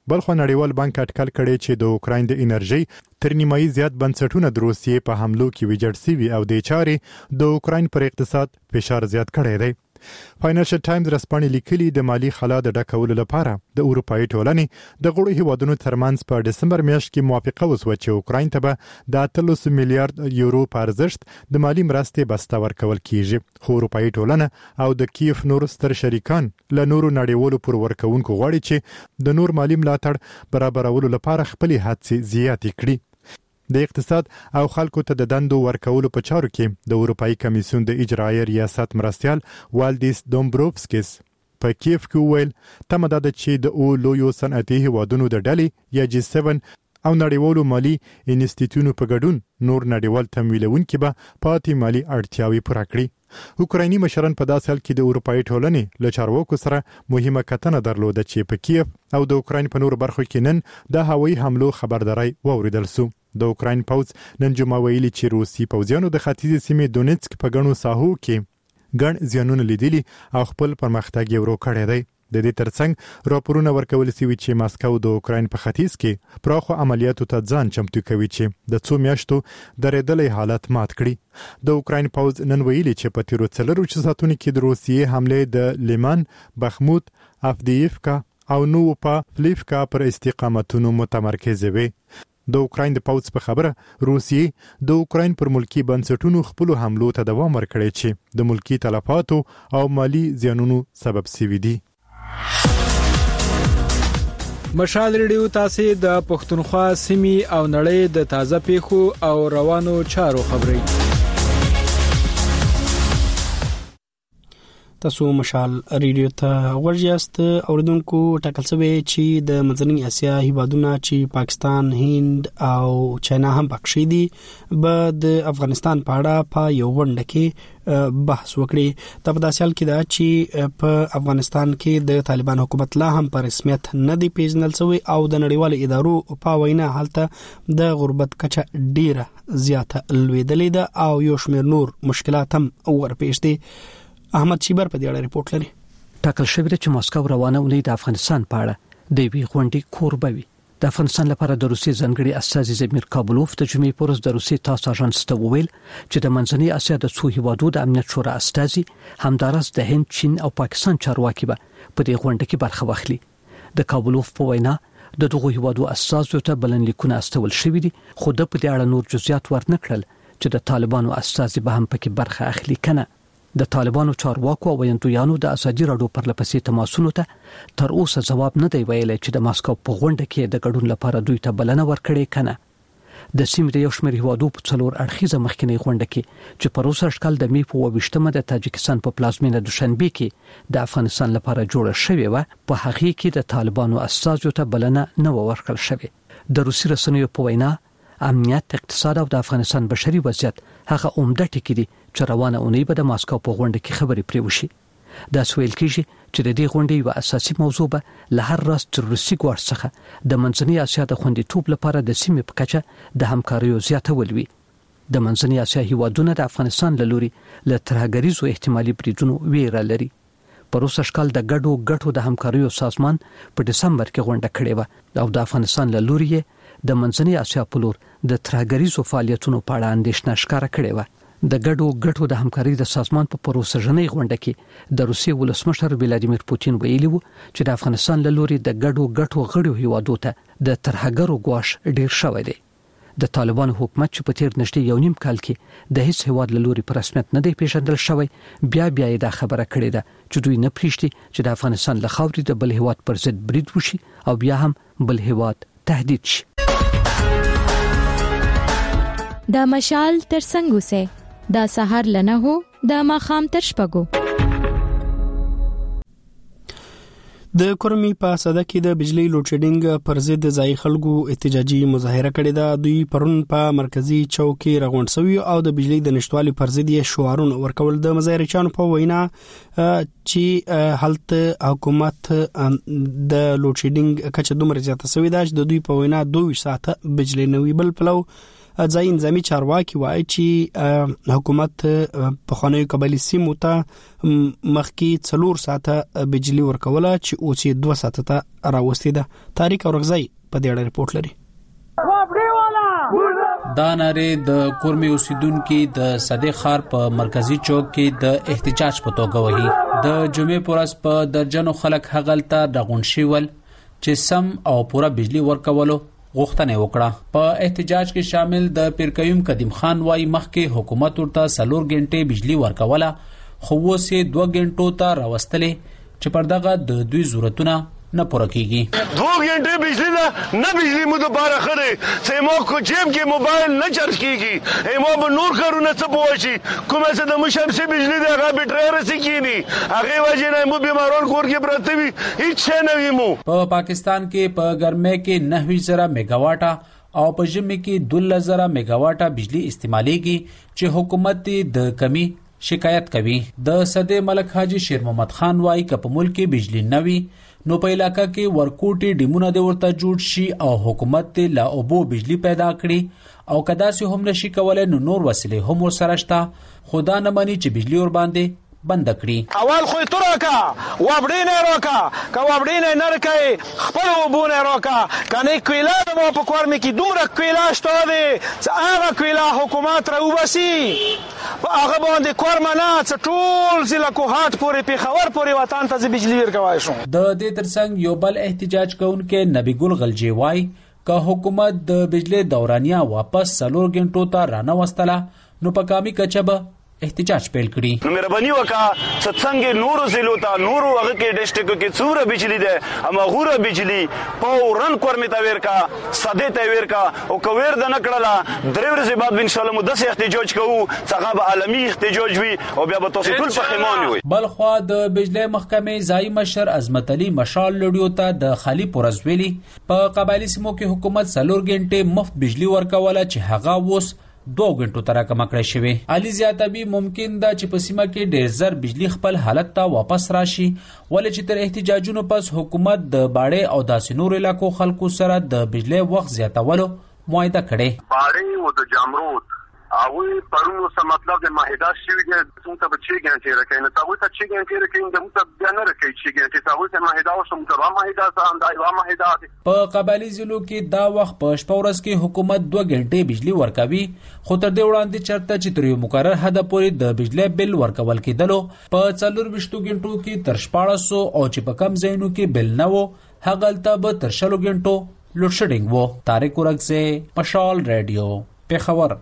بلخو نړیوال بانک اټکل کړي چې د اوکراین د انرژي تر نیمایي زیات بنسټونه د روسیې په حملو کې ویجاړ شوي او د چارې د اوکراین پر اقتصاد فشار زیات کړی دی. فاینانشل ټایمز رسپانې لیکلي د مالی خلا د ډکولو لپاره د اروپایي ټولنې د غړو هیوادونو ترمنځ په دسمبر میاشت کې موافقه وشوه چې اوکراین ته به د اتلس میلیارډ یورو په ارزښت د مالی مرستې بسته ورکول کیږي. خو اروپایي ټولنه او د کیف نور ستر شریکان له نورو نړیوالو پر ورکوونکو غواړي چې د نور مالی ملاتړ برابرولو لپاره خپل هڅې زیاتې کړي. د اقتصاد او خلکو ته د دندو ورکولو په چارو کې د اروپایي کمیسیون د اجرایي ریاست مرستیال والدیس دومبروفسکیس په کیف کې وویل تمه ده چې د او لویو صنعتي هیوادونو د ډلې یا جی سیون او نړیوالو مالی انسټیټیوټونو په ګډون نور نړیوال تمویلونکي به پاتې مالی اړتیاوې پوره کړي. اوکرایني مشران په داسې حال کې د اروپایي ټولنې له چارواکو سره مهمه کتنه درلوده چې په کیف او د اوکراین په نور برخو کې نن د هوایي حملو خبرداري واوریدل شو. د اوکراین پوځ نن جمعه ویلي چې روسي پوځیانو د ختیځې سیمې دونیتسک په ګڼو ساحو کې ګڼ زیانونه لیدلي او خپل پرمختګ یې ورو کړی دی. د دې ترڅنګ راپورونه ورکول شوي چې ماسکو د اوکراین په ختیځ کې پراخو عملیاتو ته ځان چمتو کوي چې د څو میاشتو درېدلی حالت مات کړي. د اوکراین پوځ نن ویلي چې په تیرو څلورو ساعتونو کې د روسیې حملې د لیمان، بخموت، افدییفکا او نووپالیفکا پر استقامتونو متمرکز وي. د اوکراین د پوځ په خبره روسیې د اوکراین پر ملکی بنسټونو خپل حملو ته دوام ورکړي چې د ملکی تلفاتو او مالی زیانونو سبب شوي دي. مشال ریډیو تاسو د پښتونخوا سیمې او نړۍ د تازه پیښو او روانو چارو خبري تاسو مشال ریډیو ته ورجاست اوردونکو ټاکل شوی چې د منځنۍ اسیا هیوادونه چې پاکستان، هند او چاینا هم پکښې دي به د افغانستان په اړه په یو غونډه کې بحث وکړي. د په داسې حال کې دا چې په افغانستان کې د طالبان حکومت لا هم په رسمیت نه دی پیژندل شوی او د نړیوالو ادارو په وینا حالت د غربت کچه ډیره زیاته لویدلې ده او یو شمېر نور مشکلات هم ورپېښ دي. احمد شیبر په دې اړه ریپورت لري. ټاکل شوی چې ماسکو روانه ونی د افغانستان په اړه د وی غونډې کوربه وي. د افغانستان لپاره د روسي ځنګړي استازي زمیر کابلوف د جمعې پورز د روسي تاسو اژانس ته وویل چې د منځنۍ اسیا د څو هیوادو د امنیت شورا استازي همدارس د هند، چین او پاکستان چارواکي به په دې غونډه کې برخه واخلي. د کابلوف په وینا د دغه هیوادو استازو ته بلنلیکونه استول شوی دي، خو د په دې اړه نور جزئیات ورنکړل چې د طالبانو استازي به هم پکې برخه اخلي کنه. د طالبانو چارواکو او وینتویانو د ازادي راډیو پر لپسې تماسونو ته تر اوسه جواب نه دی ویلی چې د ماسکو په غونډه کې د ګډون لپاره دوی ته بلنه ورکړي کنه. د سیمې د یو شمېر هیوادو په څلور اړخیزه مخکینی غونډه کې چې په روسي اشکال د می په وشتمه د تاجکستان په پلازمینه دوشنبه کې د افغانستان لپاره جوړه شوې و، په هغه کې د طالبانو استازو ته بلنه نه ورکړل شوې. د روسي رسنیو په وینا امنیت، اقتصاد او د افغانستان بشري وضعیت هغه عمده ټکي دي چې روانه اونۍ به د ماسکو په غونډه کې خبرې پرې وشي. دا سویل کیږي چې د دې غونډې یو اساسي موضوع به له هر راز تر روسي ګواښ څخه د منځنۍ اسیا د خوندیتوب لپاره د سیمې په کچه د همکاریو زیاتول وي. د منځنۍ اسیا هیوادونه د افغانستان له لوري له ترهګریزو احتمالي بریدونو ویره لري. په روس اشکال د ګډو ګټو د همکاریو سازمان په دسمبر کې غونډه کړې و او د افغانستان له لوري د منځنۍ اسیا په لور د ترهګریزو فعالیتونو په اړه اندېښنه ښکاره کړې و. د ګډو ګټو د همکارۍ د سازمان په پروسژنۍ غونډه کې د روسیې ولسمشر ولادیمیر پوتین ویلي وو چې د افغانستان له لوري د ګډو ګټو غړو هیوادو ته د ترهګرو ګواښ ډیر شوی دی. د طالبان حکومت چې په تیر نږدې یو نیم کال کې د هیڅ هیواد له لوري په رسمیت نه دی پیژندل شوی، بیا بیا دا خبره کړې ده چې دوی نه پریږدي چې د افغانستان له خاورې د بل هیواد پر ضد برید وشي او بیا هم بل هیواد تهدید شي. د مشال تر څنګه سه د سحر لنه هو د ماخام تر شپګو. د کورمي په صده کې د بجلی لوډ شیډینګ پر ضد ځای خلکو احتجاجي مظاهره کړې ده. دوی پرون په مرکزی چوک کې راغونډ شوي او د بجلی د نشټوالي پر ضد یې شعارونه ورکول. د مظاهرچیانو په وینا چې حالت حکومت د لوډ شیډینګ کچه دومره زیاته شوې ده چې د دوی په وینا دوه ساعته بجلی نه وي. بل پلو ځای نظامی چارواکي وایي چې حکومت په خانوي قبایلی سیمو ته مخکې څلور ساعته بجلی ورکوله چې اوس یې دوه ساعته ته راوستې ده. طارق اورغزی په دې اړه رپورټ لري. دا ناره د کورمي اوسیدونکو د صدې خار په مرکزی چوک کې د احتجاج په توګه وهي. د جمعې پورس په درجنو خلک هغلته دغون شیول چې سم او پورا بجلی ورکولو غوښتنه وکړه. په احتجاج کې شامل د پیرقیوم قدیم خان وايي مخکې حکومت ورته سلور غنټې بجلی ورکوله خو اوس یې دوه غنټو ته راوستلې چې پر دغه د دوی ضرورتونه نه پوره کیږي. دو घंटे बिजली ना न बिजली मु दोबारा खरे सेमो को जेब के मोबाइल न चार्ज कीगी एमो ब नूर करू न सपोशी कुम से द मुशम से बिजली देगा बिट्रेर से कीनी आगे वजह न मु बीमारों कोर के प्रति भी इच्छा न मु. په پاکستان کې په ګرمۍ کې نهه زره میگاواټه او په ژمي کې دوه زره میگاواټه بجلی استعمالېږي چې حکومت د کمی شکایت کوي. د صدې ملک حاجی شیر محمد خان وايي ک په ملک کې بجلی نوي نو په علاقہ کې ورکوټي ډیمونه د ورته جوړ شي او حکومت لا اوبو بجلی پیدا کړي او کدا سه هم نشي کولای نو نور وسیله هم ورسره شته خدا نه مانی چې بجلی ور باندې بند کړي. اول خو ترکا وابډینه روکا کا وابډینه نرکې خپل وبونه روکا کني کویلا مو په کورمه کې دومره کویلا شته دي چې هغه کویلا حکومت راوبسي هغه باندې کورمه نه ټول ضلع کوهات پورې پیښور پورې وطن ته بجلی ورکوي شو. د دې ترڅنګ یو بل احتجاج کوونکې نبی ګل غلجی وای که حکومت د بجلی دورانیه واپس سلور غنټو ته رانه وستله نو په کامي کچبه احتجاج پیل کړي. نو مهرباني وکړه ستڅنګ نورو ضلعو ته نورو هغه کې ډیسټریکټ کې څوره بجلی ده اما غوره بجلی پورن کورمه تا ورکا ساده تا ورکا او کویر د نکړه درې ورځې بعد ان شاء الله مدس احتجاج کوو څنګه به عالمي احتجاج وي او بیا به تاسو ټول په خیمانه وي. بلخوا د بجلی محکمې ځای مشر عظمت علي مشال لډیو ته د خالی پرزویلی په قبایلی سیمو کې حکومت سلور غنټې مفت بجلی ورکوله چې هغه وس دو غنټو تر کم کړی شوی. علي زیاتبي ممکن دا چې په سیمه کې ډېر زر بجلی خپل حالت ته واپس راشي ولې چې تر احتجاجونو پس حکومت د باړې او داسې نور علاقو خلکو سره د بجلی وخت زیاتولو معاهده کړي. باړې او د جامرود اوی پرونو سم مطلب د ماهده شوی د څنګه په چی غنټه راکې نه تاسو ته چی غنټه راکې د مت بیان راکې چی غنټه تاسو ته ماهده او سم تر ماهده سره اندای وا ماهده په قبایلی ضلعو کې دا وخت په شپورس کې حکومت دوه غنټې بجلی ورکوي خو تر دې وړاندې چرته چې تر یو مقرر حد پورې د بجلی بل ورکول کېدلو په څلور وشتو غنټو کې تر شپږ سوه او چې په کم ځایونو کې بل نه وو هغلته به تر شلو غنټو لوډ شیډینګ وو. طارق اورغزی مشال رادیو پیښور.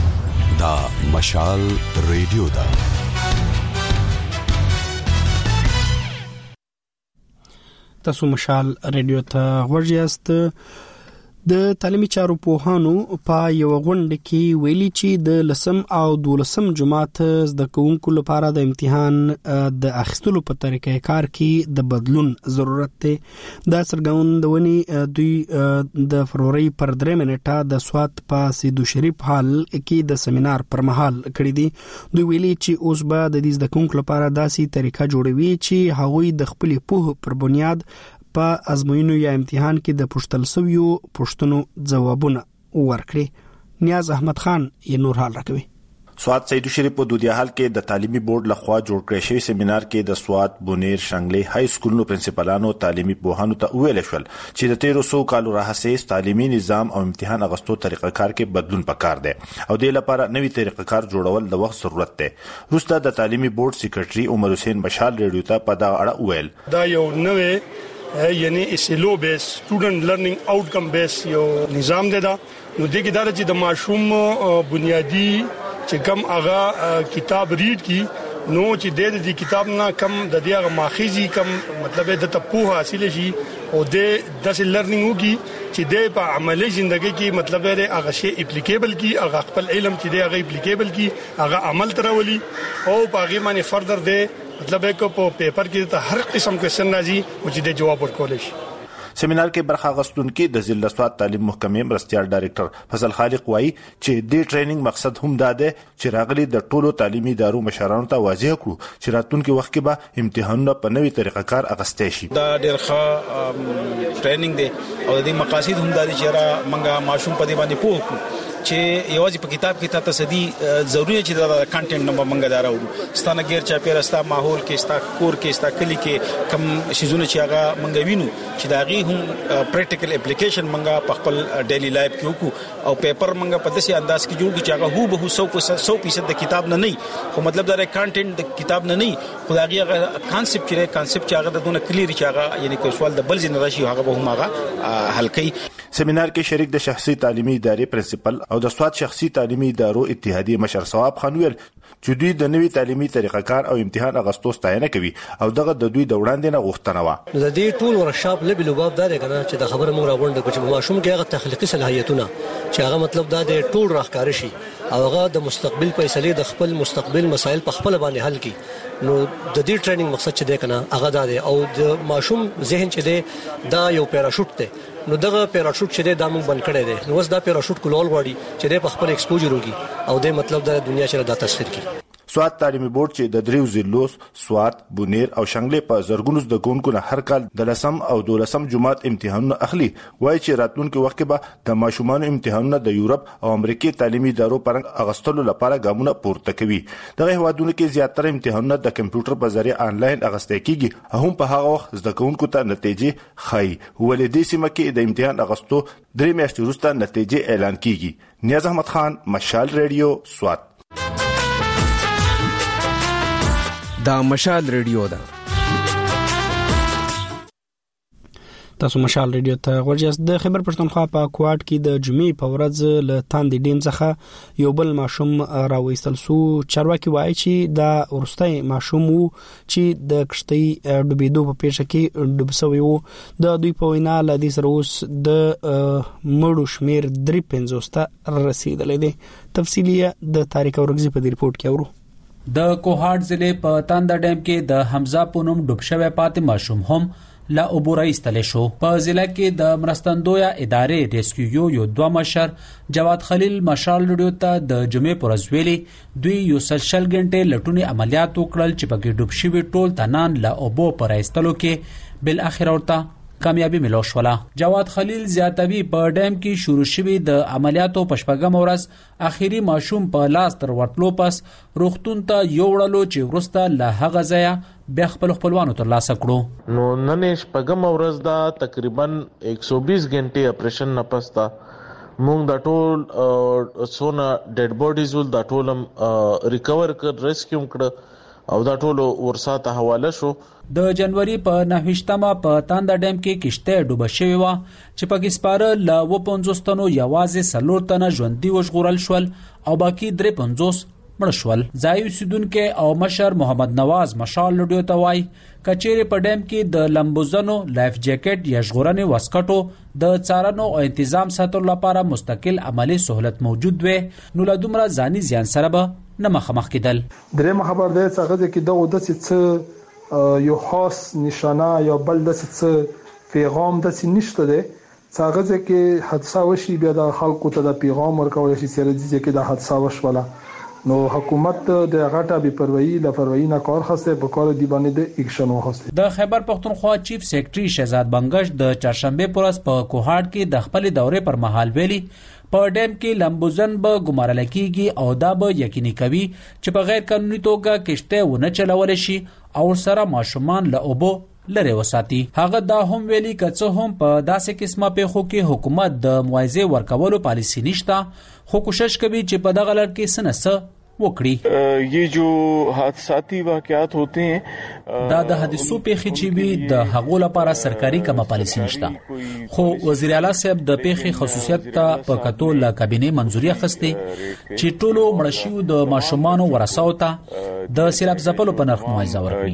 دا مشال ریډیو دا تاسو مشال ریډیو ته ورجاست. د تعلیمي چارو پوهانو په یو غونډه کې ویلي چې د لسم او دولسم جماعت زده کوونکو لپاره د امتحان د اخیستلو په طریقې کار کې د بدلون ضرورت دی. دا څرګندونې دوی د فروری پر درې منټه د سوات په سیدو شریف حال کې د سیمینار پر مهال کړی دي. دوی ویلي چې اوس به د دې زده کوونکو لپاره داسې طریقه جوړوي چې هغوی د خپل پوهه پر بنیاد په ازموینو یا امتحان کې د پوښتل شویو پوښتنو ځوابونه ورکړي. نیاز احمد خان یې نور حال راکوي. سوات سیدو شریف په دودیا حال کې د تعلیمي بورډ لخوا جوړ کړی شوی سیمینار کې د سوات بونیر شنګلې های سکولونو پرنسپلانو تعلیمي پوهانو ته ویل شول چې د تیرو سو کالو راهیسې تعلیمي نظام او امتحان اغستو طریقه کار کې بدلون پکار دی او د لپاره نوې طریقه کار جوړول د وخت ضرورت دی. روسته د تعلیمي بورډ سیکریټري عمر حسین مشال ریډیو ته په دا اړه ویل دا یو نوې یعنی اسلو بیس سټوډنټ لرنینګ آوټکم بیس یو نظام دی. دا نو د کې دا چې د ماشوم بنیادی چې کم هغه کتاب ریډ کی نو چې د دې کتاب نه کم د دې هغه ماخذي کم مطلب د تپوه حاصل شي او د داسې لرنینګ وکي چې د په عملی ژوندۍ کې مطلب یې هغه شی اپلیکیبل کی هغه خپل علم چې د هغه اپلیکیبل کی هغه عمل ترولي او په هغه باندې فردر دی مطلب ہے کہ پیپر کې ته هر قسم کوېسچن راځي او چې د جواب ورکول شي. سیمینار کې برخه اخیستونکو د ضلع سوات تعلیم محکمې مرستيال ډایریکټر فضل خالق وایي چې د ټریننګ مقصد هم دا دی چې راغلي د ټولو تعلیمي ادارو مشرانو ته واضح کړو چې راتلونکي وخت کې به امتحانونه په نوې طریقه کار اغستې شي. دا ډېر ښه ټریننګ دی او د دې مقاصد هم دا دي چې را منګه ماشوم په دې باندې پوه کړو چې یوازې په کتاب کې تاسو دي ضروري چې دا کانټینټ نه منګه دارو ستانه غیر چا پیر استا ماحول کې استا کور کې استا کلی کې کم شیزونه چې هغه منګه وینو چې دا غي هم پریکټیکل اپلیکیشن منګه په خپل ډیلی لایف کې وکړو او پیپر منګه په داسې انداز کې جوړ کړي چې هغه هو به سو فیصد د کتاب نه نه خو مطلب دا کانټینټ د کتاب نه نه خدایي هغه کانسپټ چې کانسپټ چې هغه دونه کلیر چې هغه یعنی کوم سوال د بل ځای نه راشي هغه به هم هغه حل کوي. سیمینار کې شریک د شخصي تعلیمي ادارې پرنسپل او د سواد شخصي تعلیمي ادارو اتحادیه مشر ثواب خان ویل چې دوی د نوي تعلیمي طریقه کار او امتحان اغستو ستاینه کوي او دغه د دوی د وړاندې نه غوښتنه و. د دې ټول ورکشاپ لبي لوباب دا دی کنه چې د خبره موږ راغونډه کوم چې ماشوم کې هغه تخلیقي صلاحیتونه چې هغه مطلب دا دی ټول راخکار شي او هغه د مستقبل فیصله د خپل مستقبل مسایل په خپل باندې حل کړي. نو د دې ټریننګ مقصد چې دی کنه هغه دا دی او د ماشوم ذهن چې دی دا یو پیراشوټ دی. نو دغه پیراشوټ چې دی دا موږ بند کړی دی. نو اوس دا پیراشوټ کولول غواړي چې دی په خپل ایکسپوجر وږي او د مطلب د دنیا سره د تصویر کړي. سواد تعلیمي بورډ چې د دریو ضلعو سواد بونیر او شنګلې په زرګونو د کونکو نه هر کال د لسم او دولسم جماعت امتحانونه اخلي وایي چې راتلونکي وخت کې به د ماشومان امتحانونه د یورپ او امریکای تعلیمي ادارو پرنګ اغستلو لپاره ګامونه پورته کوي. دغه هوادونو کې زیاتره امتحانونه د کمپیوټر په ذریعہ انلاین اغستل کیږي هم په هغه وخت زده کوونکو ته نتیجې ښایي. ولې دې سیمه کې د امتحان اغستو درې میاشتې وروسته نتیجې اعلان کیږي. نیاز احمد خان مشال ریډیو سواد. دا مشال ریډیو ده. تاسو مشال ریډیو ته ورجاست. د خیبر پښتونخوا په کوټ کې د جمعې په ورځ له تاندې ډیم څخه یو بل ماشوم راوېستل سو. چارواکي وایي چې دا ورستۍ ماشوم وو چې د کشتۍ ډوبېدو په پیښه کې ډوب شوی وو. د دوی په وینا له دې سره اوس د مړو شمیر درې پنځوس ته رسیدلی دی. تفصیلي د طارق اورګزي په ریپورت کې اورو. د کوهاټ ضلع په تاندا ډیم کې د حمزه پونم ډوب شوی پاتې ماشوم هم لا عبوري استل شو. په ضلع کې د مرستندویا ادارې ریسکیو یو دوه مشر جواد خلیل مشال ریډیو ته د جمعې پر ورځ ویلي دوی یو سلشل غنټه لټونی عملیات وکړل چې پکې ډوب شوی ټول تنان لا اوبو پر ایستلو کې بل اخر ورته کامیابی ملو شوله. جواد خلیل زیاتوی په ډیم کې شروع شوی د عملیاتو پشپګم ورځ اخیری ماشوم په لاس تر ورتلو پس روختون ته یو وړلو چې ورسته له هغه ځای بیا خپل خپلوانو تر لاسه کړو. نو نن شپږم ورځ دا تقریبا یک سو بیس غنټې اپریشن نه پستا مونږ د ټول سونه ډیډ باډیز ول د ټولم ریکور کړ ریسکیو کړ او دا ټول ورساته حواله شو. د جنوري په نهویشتمه په تاندا ډیم کې کشته ډوبه شوې و چې پکې سپاره ل و پنځوس تنو یوازې سلور تنه ژوندۍ وژغورل شول او باقی درې پنځوس مړ شول. ځای اوسیدونکو او مشر محمد نواز مشال لډیو ته وایي کچېره په ډیم کې د لمبوزنو لایف جیکټ یا ژغورنې واسکټو د څارنو او تنظیم ساتلو لپاره مستقل عملی سہولت موجود وي نو له دومره ځاني زیان سره به نه مخامخ کېدل. درېمه خبر ده چې کې دغه د څه یو خاص نشانه یا بل د څه پیغام د څه نشته ده څنګه چې حادثه وشي بیا د خلکو ته د پیغام ورکول شي سره دي چې د حادثه وشوله نو حکومت د غټه بې پروايي لا پروايي نه کار خسته په کار دی باندې د اکشن وخسته. د خیبر پختونخوا چیف سیکریټري شهزاد بنگش د چهارشنبه پر ورځ په کوهاټ کې د خپل دورې پر مهال ویلي په ډیم کې لمبوزن به ګمارل کیږي او دا به یقیني کوي چې په غیر قانوني توګه کشته ونه چلول شي او سره ماشومان له اوبو لره وساتي. هغه دا هم ویلي کڅه هم په داسې قسمه پیښو کې حکومت د موایزه ورکولو پالیسی نشته خو کوشش کوي چې په دغه لړ کې سنسه وکړي. یہ جو حادثاتی واقعات ہوتے ہیں دا د حادثو پیښې چې وي د هغو لپاره سرکاري کومه پالیسی نشته خو وزیر اعلی صاحب د پیښې خصوصیت ته په کتو له کابینه منځوري اخیستې چې ټولو مړشیو د ماشومانو ورثاو ته د سیلاب ځپلو په نرخ معاوضه ورکړي.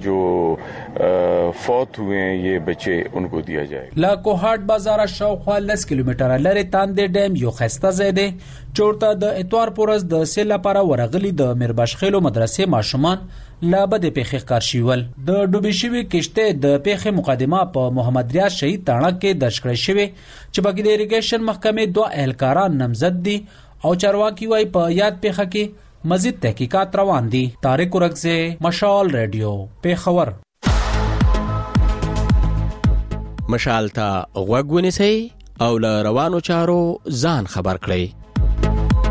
جو فوت ہوئے ہیں یہ بچے ان کو دیا جائے. لا کوهاټ بازار شاوخوا لس کیلومتره لري تاندې ډیم یو خسته ځای دی چورته د اتوار پورز د سیل لپاره ورغلي د میرباشخیلو مدرسې ماشومان لا بده پیښه ښکار شول. د ډوبې شوی کشته د پیښه مقدمه په محمد ریاض شهید تاڼه کې درج کړی شوی چې بګی د اریګیشن محکمې دوه اهلکاران نامزد دي او چارواکي وايي په یاد پیښه کې مزید تحقیقات روان دي. طارق اورګزی مشال ریډیو پیښور. مشال ته غوږ ونیسئ او له روانو چارو ځان خبر کړئ.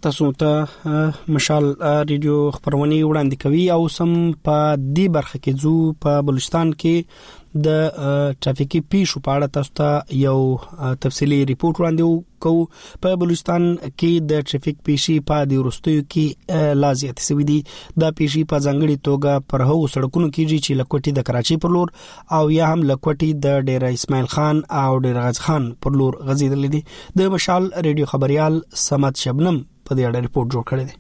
تاسو ته مشال ریډیو خبرونه وړاندې کوي او سم په دې برخه کې ځو په بلوچستان کې د ټرافیکي پیښو په اړه تاسو ته یو تفصیلی ریپورت وړاندې کوو. په بلوچستان کې د ټرافیک پیښې په د ورستیو کې لا زیاتې شوې دي. دا پیښې په ځانګړي توګه پر هغو سړکونو کې چې لکوټي د کراچي پر لور او یا هم لکوټي د ډیره اسماعیل خان او ډیره غز خان پر لور غځېدلې دي. د مشال ریډیو خبريال سمات شبنم په دې اړه ریپورت جوړ کړی دی.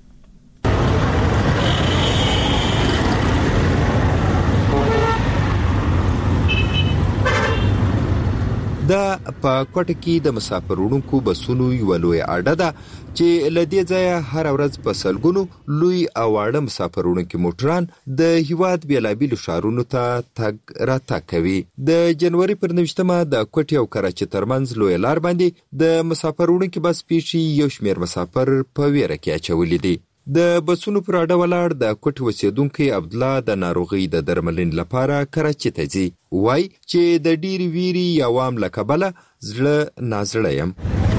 دا په کوټه کې د مسافرونکو بسونو یو لوی اډه ده چې لدې ځای هر ورځ په سلګونو لوی او اړه مسافرونکو موټران د هیواد بیلابیل شهرونو ته تګ راتګ کوي. د جنوري پر نوشتمه د کوټه او کراچي ترمنځ لوی لار باندې د مسافرونکو بس پیښې یو شمېر مسافر په ویره کې اچولې دي. د بسونو پر اډه ولاړ د کوټه اوسیدونکو عبد الله د ناروغي د درملنې لپاره کراچي ته ځي. وای چې د ډېری ویری یوام لکبله زړه نازړه يم.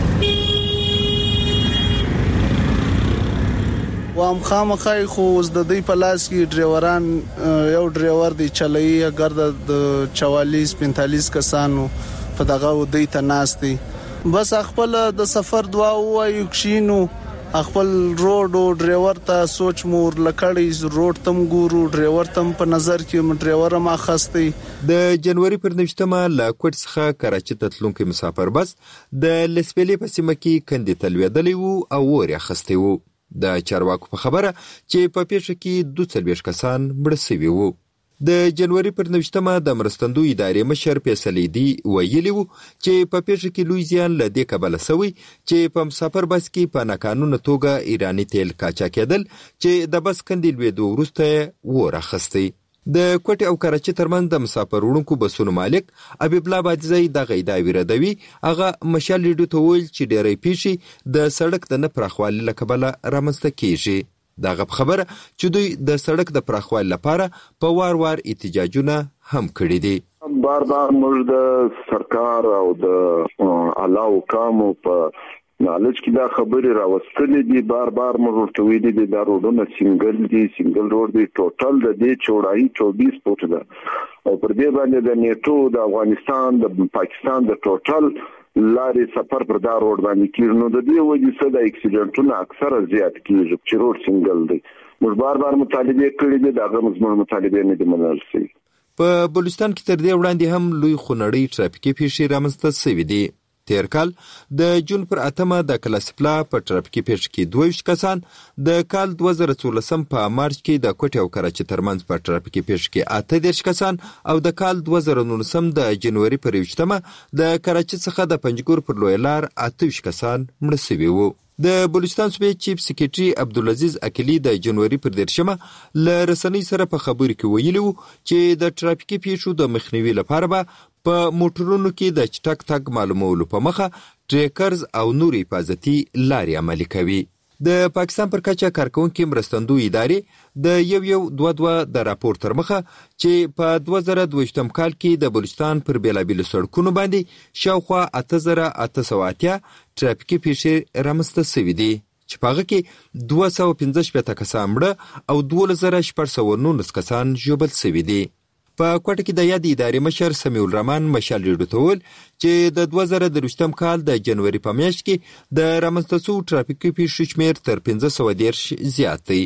وام خامخای خو د دې په لاس کې ډرایوران یو ډرایور دی چلایي اگر د چوالیس پنځالیس کسانو په دغه ودی ته ناشتي بس خپل د سفر دعا وایو کښینو خپل روډ او ډرایور ته سوچ مور لکړی روډ تم ګورو ډرایور تم په نظر کې ډرایور ما خستي. د جنوري پر نوشتمه لا کوټ څخه کراچي ته تلونکي مسافر بس د لسپېلې په سیمه کې کندې تلویدلې وو او ور اخستي وو. د چارواکو په خبره چې په پیښه کې دوه څلوېښت کسان مړ شوي وو. د جنوري پر نوشتمه د مرستندوی ادارې مشر فیصل دی ویلي وو چې په پیښه کې لوی زیان لدې کبله سوی چې په مسافر بس کې په ناقانونه توګه ایرانی تیل کاچا کېدل چې د بس کندې لویدو وروسته ورخستي. د کوټه او کراچي ترمنځ د مسافرونکو بسونو مالک ابيب الله بادزي د غیدا ویردوي هغه مشال ریډیو ته ویل چې ډېرې پیښې د سړک د نه پراخوالي لکبله رامنځته کیږي. دغه خبره چې دوی د سړک د پراخوالي لپاره په وار وار احتجاجونه هم کړي دي. بار بار موږ د سرکار او د اعلی حکامو په نالج کې دا خبرې راوستلې دي. بار بار موږ ورته ویلي دي دا روډونه سنگل دي سنگل روډ دي. ټوټل د دې چوړایي چوبیس فوټ ده او پر دې باندې د نیټو د افغانستان د پاکستان د ټوټل لارې سفر پر دا روډ باندې کیږي. نو د دې وجې څه د اکسیډنټونو اکثره زیات کیږي چې روډ سنگل دی. موږ بار بار مطالبه کړې دي دغه مزمن مطالبه نه دي منل شوي. په بلوچستان کې تر دې وړاندې هم لوی خونړی ټرافیکي پیښې رامنځته شوې دي. تیر کال د جون پر اتمه د کلاسپلا په ټرافیکي پیښه کې دوه ویشت کسان، د کال دوه زره څوارلسم په مارچ کې د کوټه او کراچي ترمنځ په ټرافیکي پیښه کې اته دېرش کسان او د کال دوه زره نولسم د جنوري پر یوشتمه د کراچي څخه د پنجګور پر لوی لار اته ویشت کسان مړه شوي وو. د بلوچستان صوبې چیف سکریټري عبدالعزیز اکلی د جنوري پر دیرشمه له رسنۍ سره په خبرو کې ویلي وو چې د ټرافیکي پیښو د مخنیوي لپاره به په موټرونو کې د چټک تګ معلومولو په مخه ټریکرز او نور حفاظتي لارې عملي کوي. د پاکستان پر کچه کارکونکو مرستندوی ادارې د یو یو دوه دوه د راپور تر مخه چې په دوه زره دوهشتم کال کې د بلوچستان پر بیلابیلو سړکونو باندې شاوخوا اته زره اته سوه اتیا ټرافیکي پیښې رامنځته شوي دي چې په هغه کې دوه سوه پنځه شپېته کسان مړه او دولس زره شپږ سوه نولس کسان ژوبل شوي دي. په کوټه کې د یاد ادارې مشر سمیع الرحمن مشال ریډیو ته ویل چې د دوه زره درویشتم کال د جنوري په میاشت کې د رامنځته شوو ټرافیکي پیښو شمېر تر پنځه سوه دېرش زیات دی.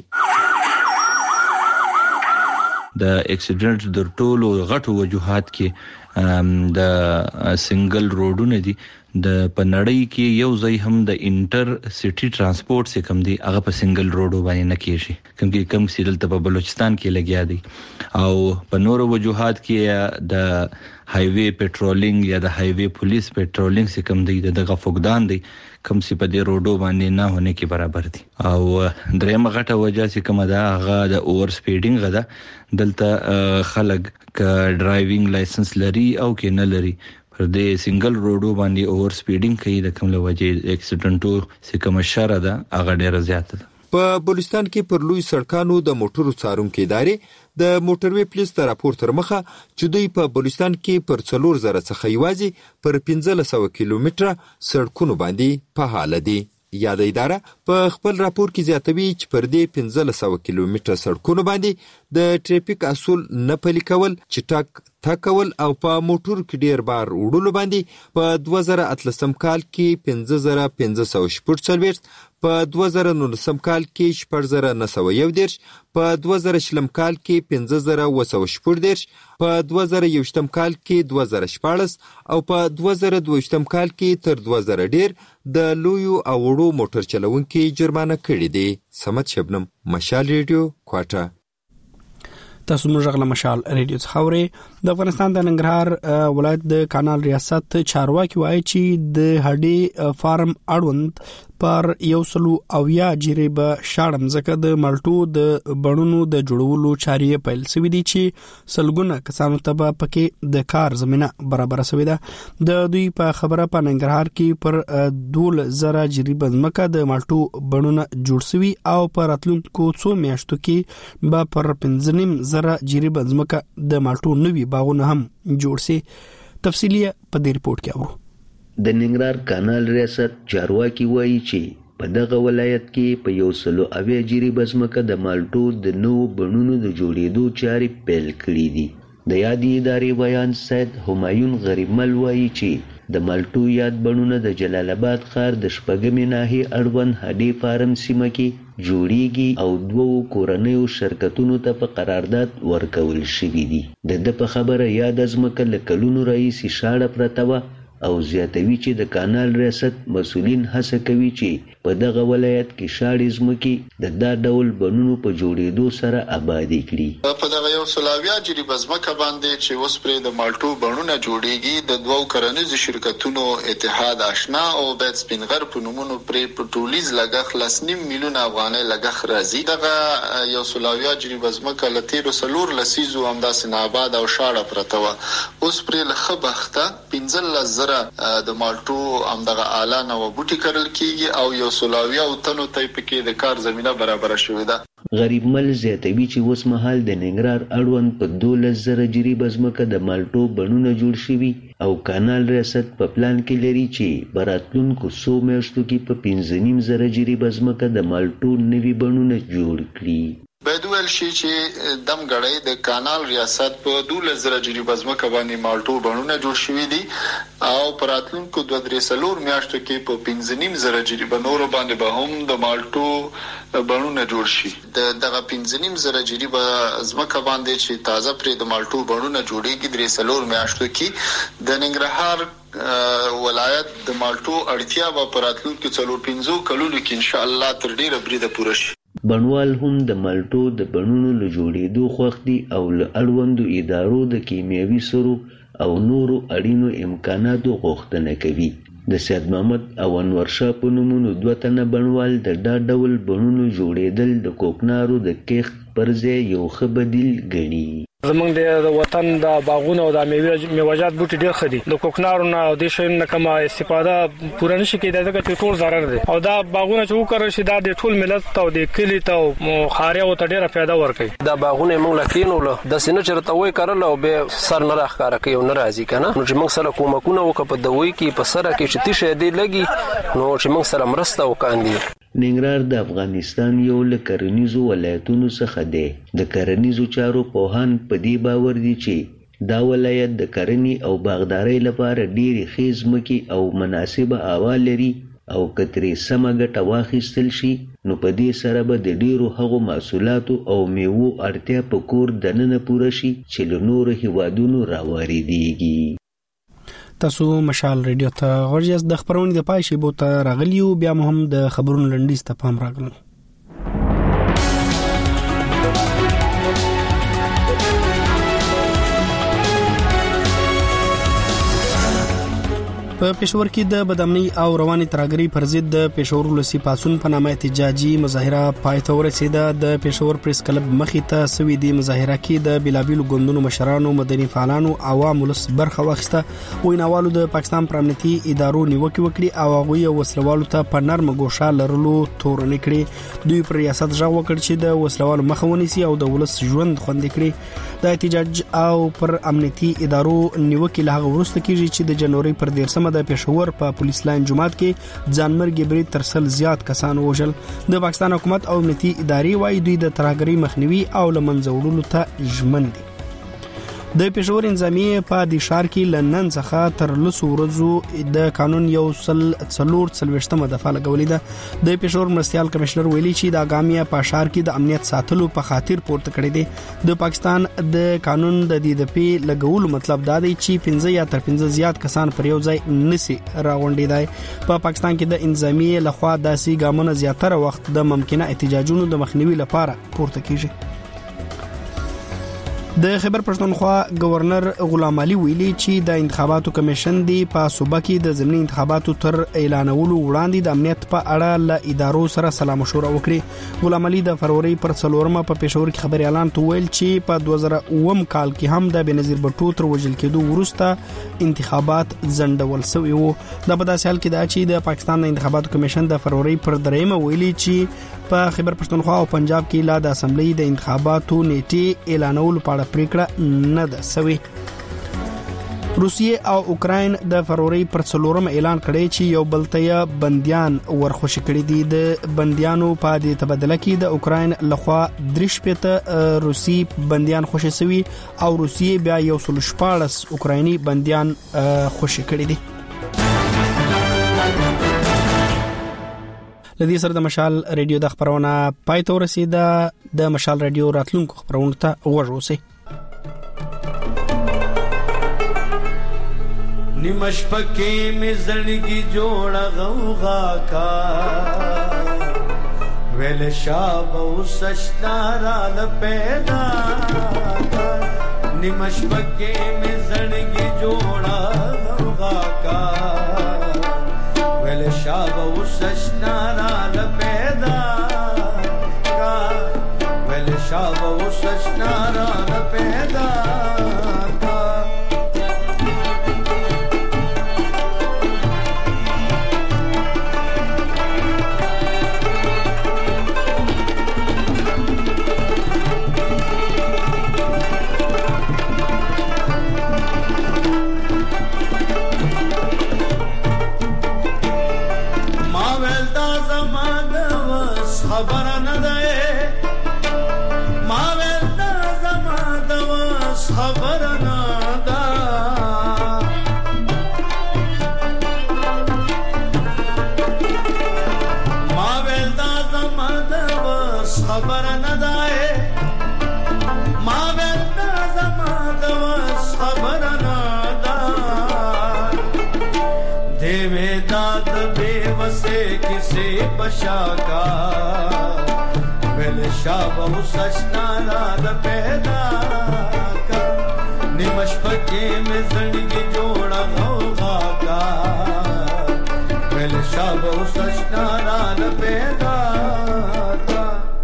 د اکسیډنټ د ټولو غټو وجوهات کې د سنگل روډونه دي. د پنړی کې یو ځای هم د انټر سټي ترانسپورت څخه کم دي هغه په سنگل روډو باندې نه کیږي کوم کې کم سیدل ته په بلوچستان کې لګیا دي او په نورو وجوهات کې د های وی پټرولینګ یا د های وی پولیس پټرولینګ څخه کم دي دغه فقدان دي کم سی په دې روډو باندې نه هونه کې برابر دي. او درېمه غټه وجہ چې کومه ده هغه د اوور سپیډینګ غده دلته خلک ک ډرایوینګ لایسنس لري او کې نه لري پر دې سنگل روډو باندې اوور سپیډینګ کوي د کوم لوجې اکسیډنټو څخه کوم شر ده هغه ډیره زیاته ده. په بلوچستان کې پر لوی سړکانو د موټرو څارونکو ادارې د موټروي پولیس تر راپور تر مخه چې دوی په بلوچستان کې پر څلور زره څخه یوازې پر پنځه سوه کیلومتره سړکونو باندې په حال دي. یاد اداره په خپل راپور کې زیاتوي چې پر دې پنځه سوه کیلومتره سړکونو باندې د ټریفیک اصول نه پلي کول، چټک تګ کول او په موټر کې ډیر بار وړلو باندې په دوه زره اتلسم کال کې پنځه زره پنځه سوه شپږ څلوېښت، په دوه زره نولسم کال کې شپږ زره نه سوه یو دېرش، په دوه زره شلم کال کې پنځه زره اووه سوه شپږ دېرش، په دوه زره یوویشتم کال کې دوه زره شپاړس او په دوه زره دوه ویشتم کال کې تر دوه زره ډیر د لویو او وړو موټر چلونکي جرمانه کړي دي. سمت شبنم، مشال ریډیو، کوټه. تاسو موږ غل مشال ریډیو څخاوري. د افغانستان د ننګرهار ولایت د کانال ریاست چارواکي وایي چې د هډي فارم اړوند پر یو سلو اویا جریب شاړم زکه د مالټو د بڼونو د جوړولو چارې پیل سوي دي چې سلګونه کسانو ته پکې د کار زمينه برابر شوې ده. د دوی په خبره په ننګرهار کې پر دول زره جریب ځمکه د مالټو بڼونه جوړ سوي او پر راتلونکو څو میاشتو کې به پر پنځنیم زره جریب ځمکه د مالټو نوي باغونه هم جوړ سي. تفصیلی په دې ریپورت کې اورو. د ننګرهار کانال ریاست چارواکي وایي چې په دغه ولایت کې په یو سلو اویا جریب ځمکه د مالټو د نوو بڼونو د جوړېدو چارې پیل کړي دي. د یادې ادارې بیان سید همایون غریبمل وایي چې د مالټو یاد بڼونه د جلال آباد ښار د شپږمې ناحیې اړوند هډې فارم سیمه کې جوړیږي او دوو کورنیو شرکتونو ته په قرارداد ورکول شوي دي. د ده په خبره یاد ځمکه له کلونو راهیسې شاړه پرته وه او زیاتوي چې د کانال ریاست مسؤلین هڅه کوي چې په دغه ولایت کې شاړې ځمکې د دا ډول بڼونو په جوړېدو سره آبادې کړي. په دغه یو سلاویا جریب ځمکه باندې چې اوس پرې د مالټو بڼونه جوړیږي د دوو کرنیزو شرکتونو اتحاد آشنا او بیت سپینغر په نومونو پرې په ټولیز لګښت لس نیم میلیون افغانۍ لګښت راځي. دغه یو سلاویا جریب ځمکه له تیرو څلور لسیزو همداسې ناآباده او شاړه پرته وه. اوس پرې له ښه بخته پنځلس زره د مالټو همدغه اعلان او بوټي کرل کیږي او یو سلاویا او تنو ته پکې د کار زمينه برابر شوې ده. غریبمل زیاتوي چې اوس مهال د ننګرهار اړوند په دولس زره جریب ځمکه د مالټو بڼونه جوړ شوي او کانال ریاست په پلان کې لري چې په راتلونکو څو میاشتو کې په پنځه نیم زره جریب ځمکه د مالټو نوي بڼونه جوړ کړي. باید ویل شي چې دم غړی د کانال ریاست په دولس زره جریب ځمکه باندې مالټو بڼونه جوړ شوي دي او په راتلونکو دوه درې څلور میاشتو کې په پنځه نیم زره جریب نورو باندې به هم د مالټو بڼونه جوړ شي. د دغه پنځه نیم زره جریب ځمکه باندې چې تازه پرې د مالټو بڼونه جوړیږي درې څلور میاشتو کې د ننګرهار ولایت د مالټو اړتیا به په راتلونکو څلور پنځو کلونو کې ان شاء الله تر ډیره بریده پوره شي. بڼوال هم د مالټو د بڼونو له جوړېدو خوښ دي او له اړوندو ادارو د کیمیاوي سرو او نورو اړینو امکاناتو غوښتنه کوي. د سید محمد او انور شاه په نومونو دوه تنه بڼوال د دا ډول بڼونو جوړېدل د کوکنارو د کښت پر ځای یو ښه بدیل ګڼي. زمونږ د وطن د باغونو او د میوه‌جات بوټي ډېر ښه دي. د کوکنارو نه او د شیانو نه کومه استفاده پوره نشي کېدای ځکه چې ټول ضرر دي او دا باغونه چې وکړل شي دا د ټول ملت ته او د کلي ته او خاریو ته ډېره فایده ورکوي. دا باغونه موږ لکینو له د سینه چرته وای کړل او به سر نه راخاره کوي او ناراضي کنه نو چې موږ سره کومکونه وکړو په دوی کې په سره کې چې تیشه دی لګي نو چې موږ سره مرسته وکاندي. ننګرهار د افغانستان یو له کرنیزو ولایتونو څخه دی. د کرنیزو چارو پوهان په دې باور دي چې دا ولایت د کرنې او باغدارۍ لپاره ډېرې ښې ځمکې او مناسبه هوا لري او که ترې سمه ګټه واخیستل شي نو په دې سره به د ډېرو هغو محصولاتو او میوو اړتیا په کور دننه پوره شي چې له نورو هیوادونو راواردېږي. تاسو مشال ریډیو ته غوړیاست. د خبرونې د پای شیبو ته راغلیو بیا هم د خبرونو لنډیز ته پام راغلل. په پېښور کې د بدامنۍ او رواني ترهګرۍ پر ضد د پېښور ولسی پاڅون په نامه احتجاجي مظاهره پای ته ورسېده. د پېښور پریس کلب مخې ته سوي د مظاهره کې د بلابیلو ګوندونو مشرانو، مدني فعالانو، عوام ولس برخه واخیسته. ویناوالو د پاکستان پر امنیتي ادارو نیوکه وکړي او هغوی وسلوالو ته په نرم ګوښه لرلو تورنې کړي. دوی پر ریاست ژغ وکړ چې د وسلوالو مخه ونیسي او د ولس ژوند خوندي کړي. د احتجاج او پر امنیتي ادارو نیوکه له هغه وروسته کیږي چې د جنوري پر دیرشمه څلورمه د پېښور په پولیس لاین جماعت کې ځانمرګي برید تر سل زیات کسان وژل. د پاکستان حکومت او امنیتي ادارې وايي دوی د ترهګرۍ مخنیوي او لمنځه وړلو ته ژمن دي. د پېښور انځامي په د ښار کې لنن څخه تر لسو ورځو د قانون یو سل څلور څلوېښتمه دفعه لګولې ده. د پېښور مرستیال کمشنر ویلي چې د اګامیه په ښار کې د امنیت ساتلو په خاطر پورته کړی دی. د پاکستان د قانون د دې د پی لګولو مطلب دا دی چې پنځه یا تر پنځه زیات کسان پر یو ځای نسی راغونډېدای. په پاکستان کې د انځامي لخوا داسې ګامونه زیاتره وخت د ممکنه احتجاجونو د مخنیوي لپاره پورته کیږي. د خیبر پښتونخوا گورنر غلام علي ویلي چې د انتخاباتو کمیشن دی په صوبه کې د ضمني انتخاباتو تر اعلانولو وړاندې د امنیت په اړه له ادارو سره سلا مشوره وکړي. غلام علي د فروری پر څلورمه په پېښور کې خبري اعلان ویل چې په دوه زره اووه کال کې هم د بنظیر بټو تر وژل کېدو وروسته انتخابات ځنډول شوی وو. د په داسې حال کې دا چې د پاکستان د انتخاباتو کمیشن د فروری پر دریمه ویلي چې په خیبر پښتونخوا او پنجاب کې لا د اسمبلی د انتخاباتو نیټه اعلانولو په اړه پریکړه نه ده شوی. روسیې او اوکراین د فروری پر څلورم اعلان کړی چې یو بل ته بنديان ورخوشي کړي دي. د بنديانو په دې تبادله کې د اوکراین لخوا درش پته روسي بنديان خوشي شوی او روسیې بیا یو سل شپاړس اوکرایني بنديان خوشي کړي دي. لدی سره د مشال ریډیو د خبرونه پای ته ورسیده. د مشال ریډیو راتلونکو خبرونه ته غوږ اوسئ. نیمش پکې می زړګي جوړه غوغا کا ویل شاب وسشتارا د پیدا نیمش پکې می زړګي جوړه غوغا کا ویل شاب وسشتارا د پیدا کا ویل شاب وسشتارا د پیدا बशाका वेल शाब हुसनारा द पैदा का निमश पके में जिंदगी जोड़ा होगा का वेल शाब हुसनारा द पैदा का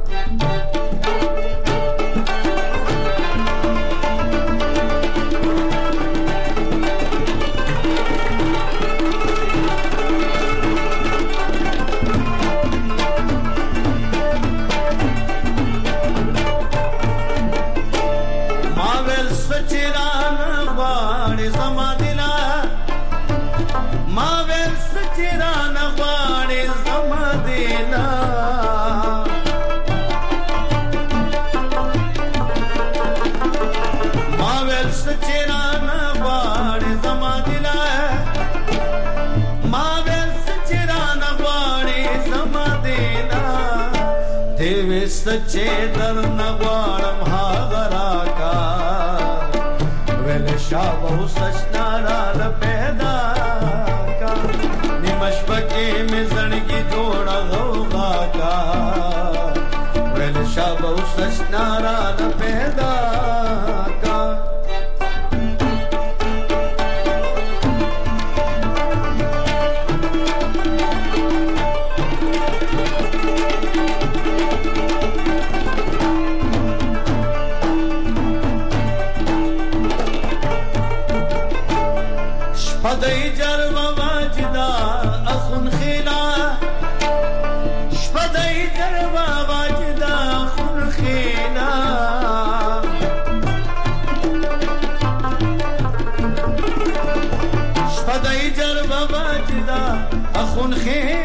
सच्चे दर नगवारम हागरा का वेल शाबो सचनारा ल पैदा का निमश पके में जड़गी जोड़ा होगा का वेल शाबो सचनारा ल पैदा का पदई जरवा वाजदा अखुन खिला पदई जरवा वाजदा अखुन खिला पदई जरवा خون خیر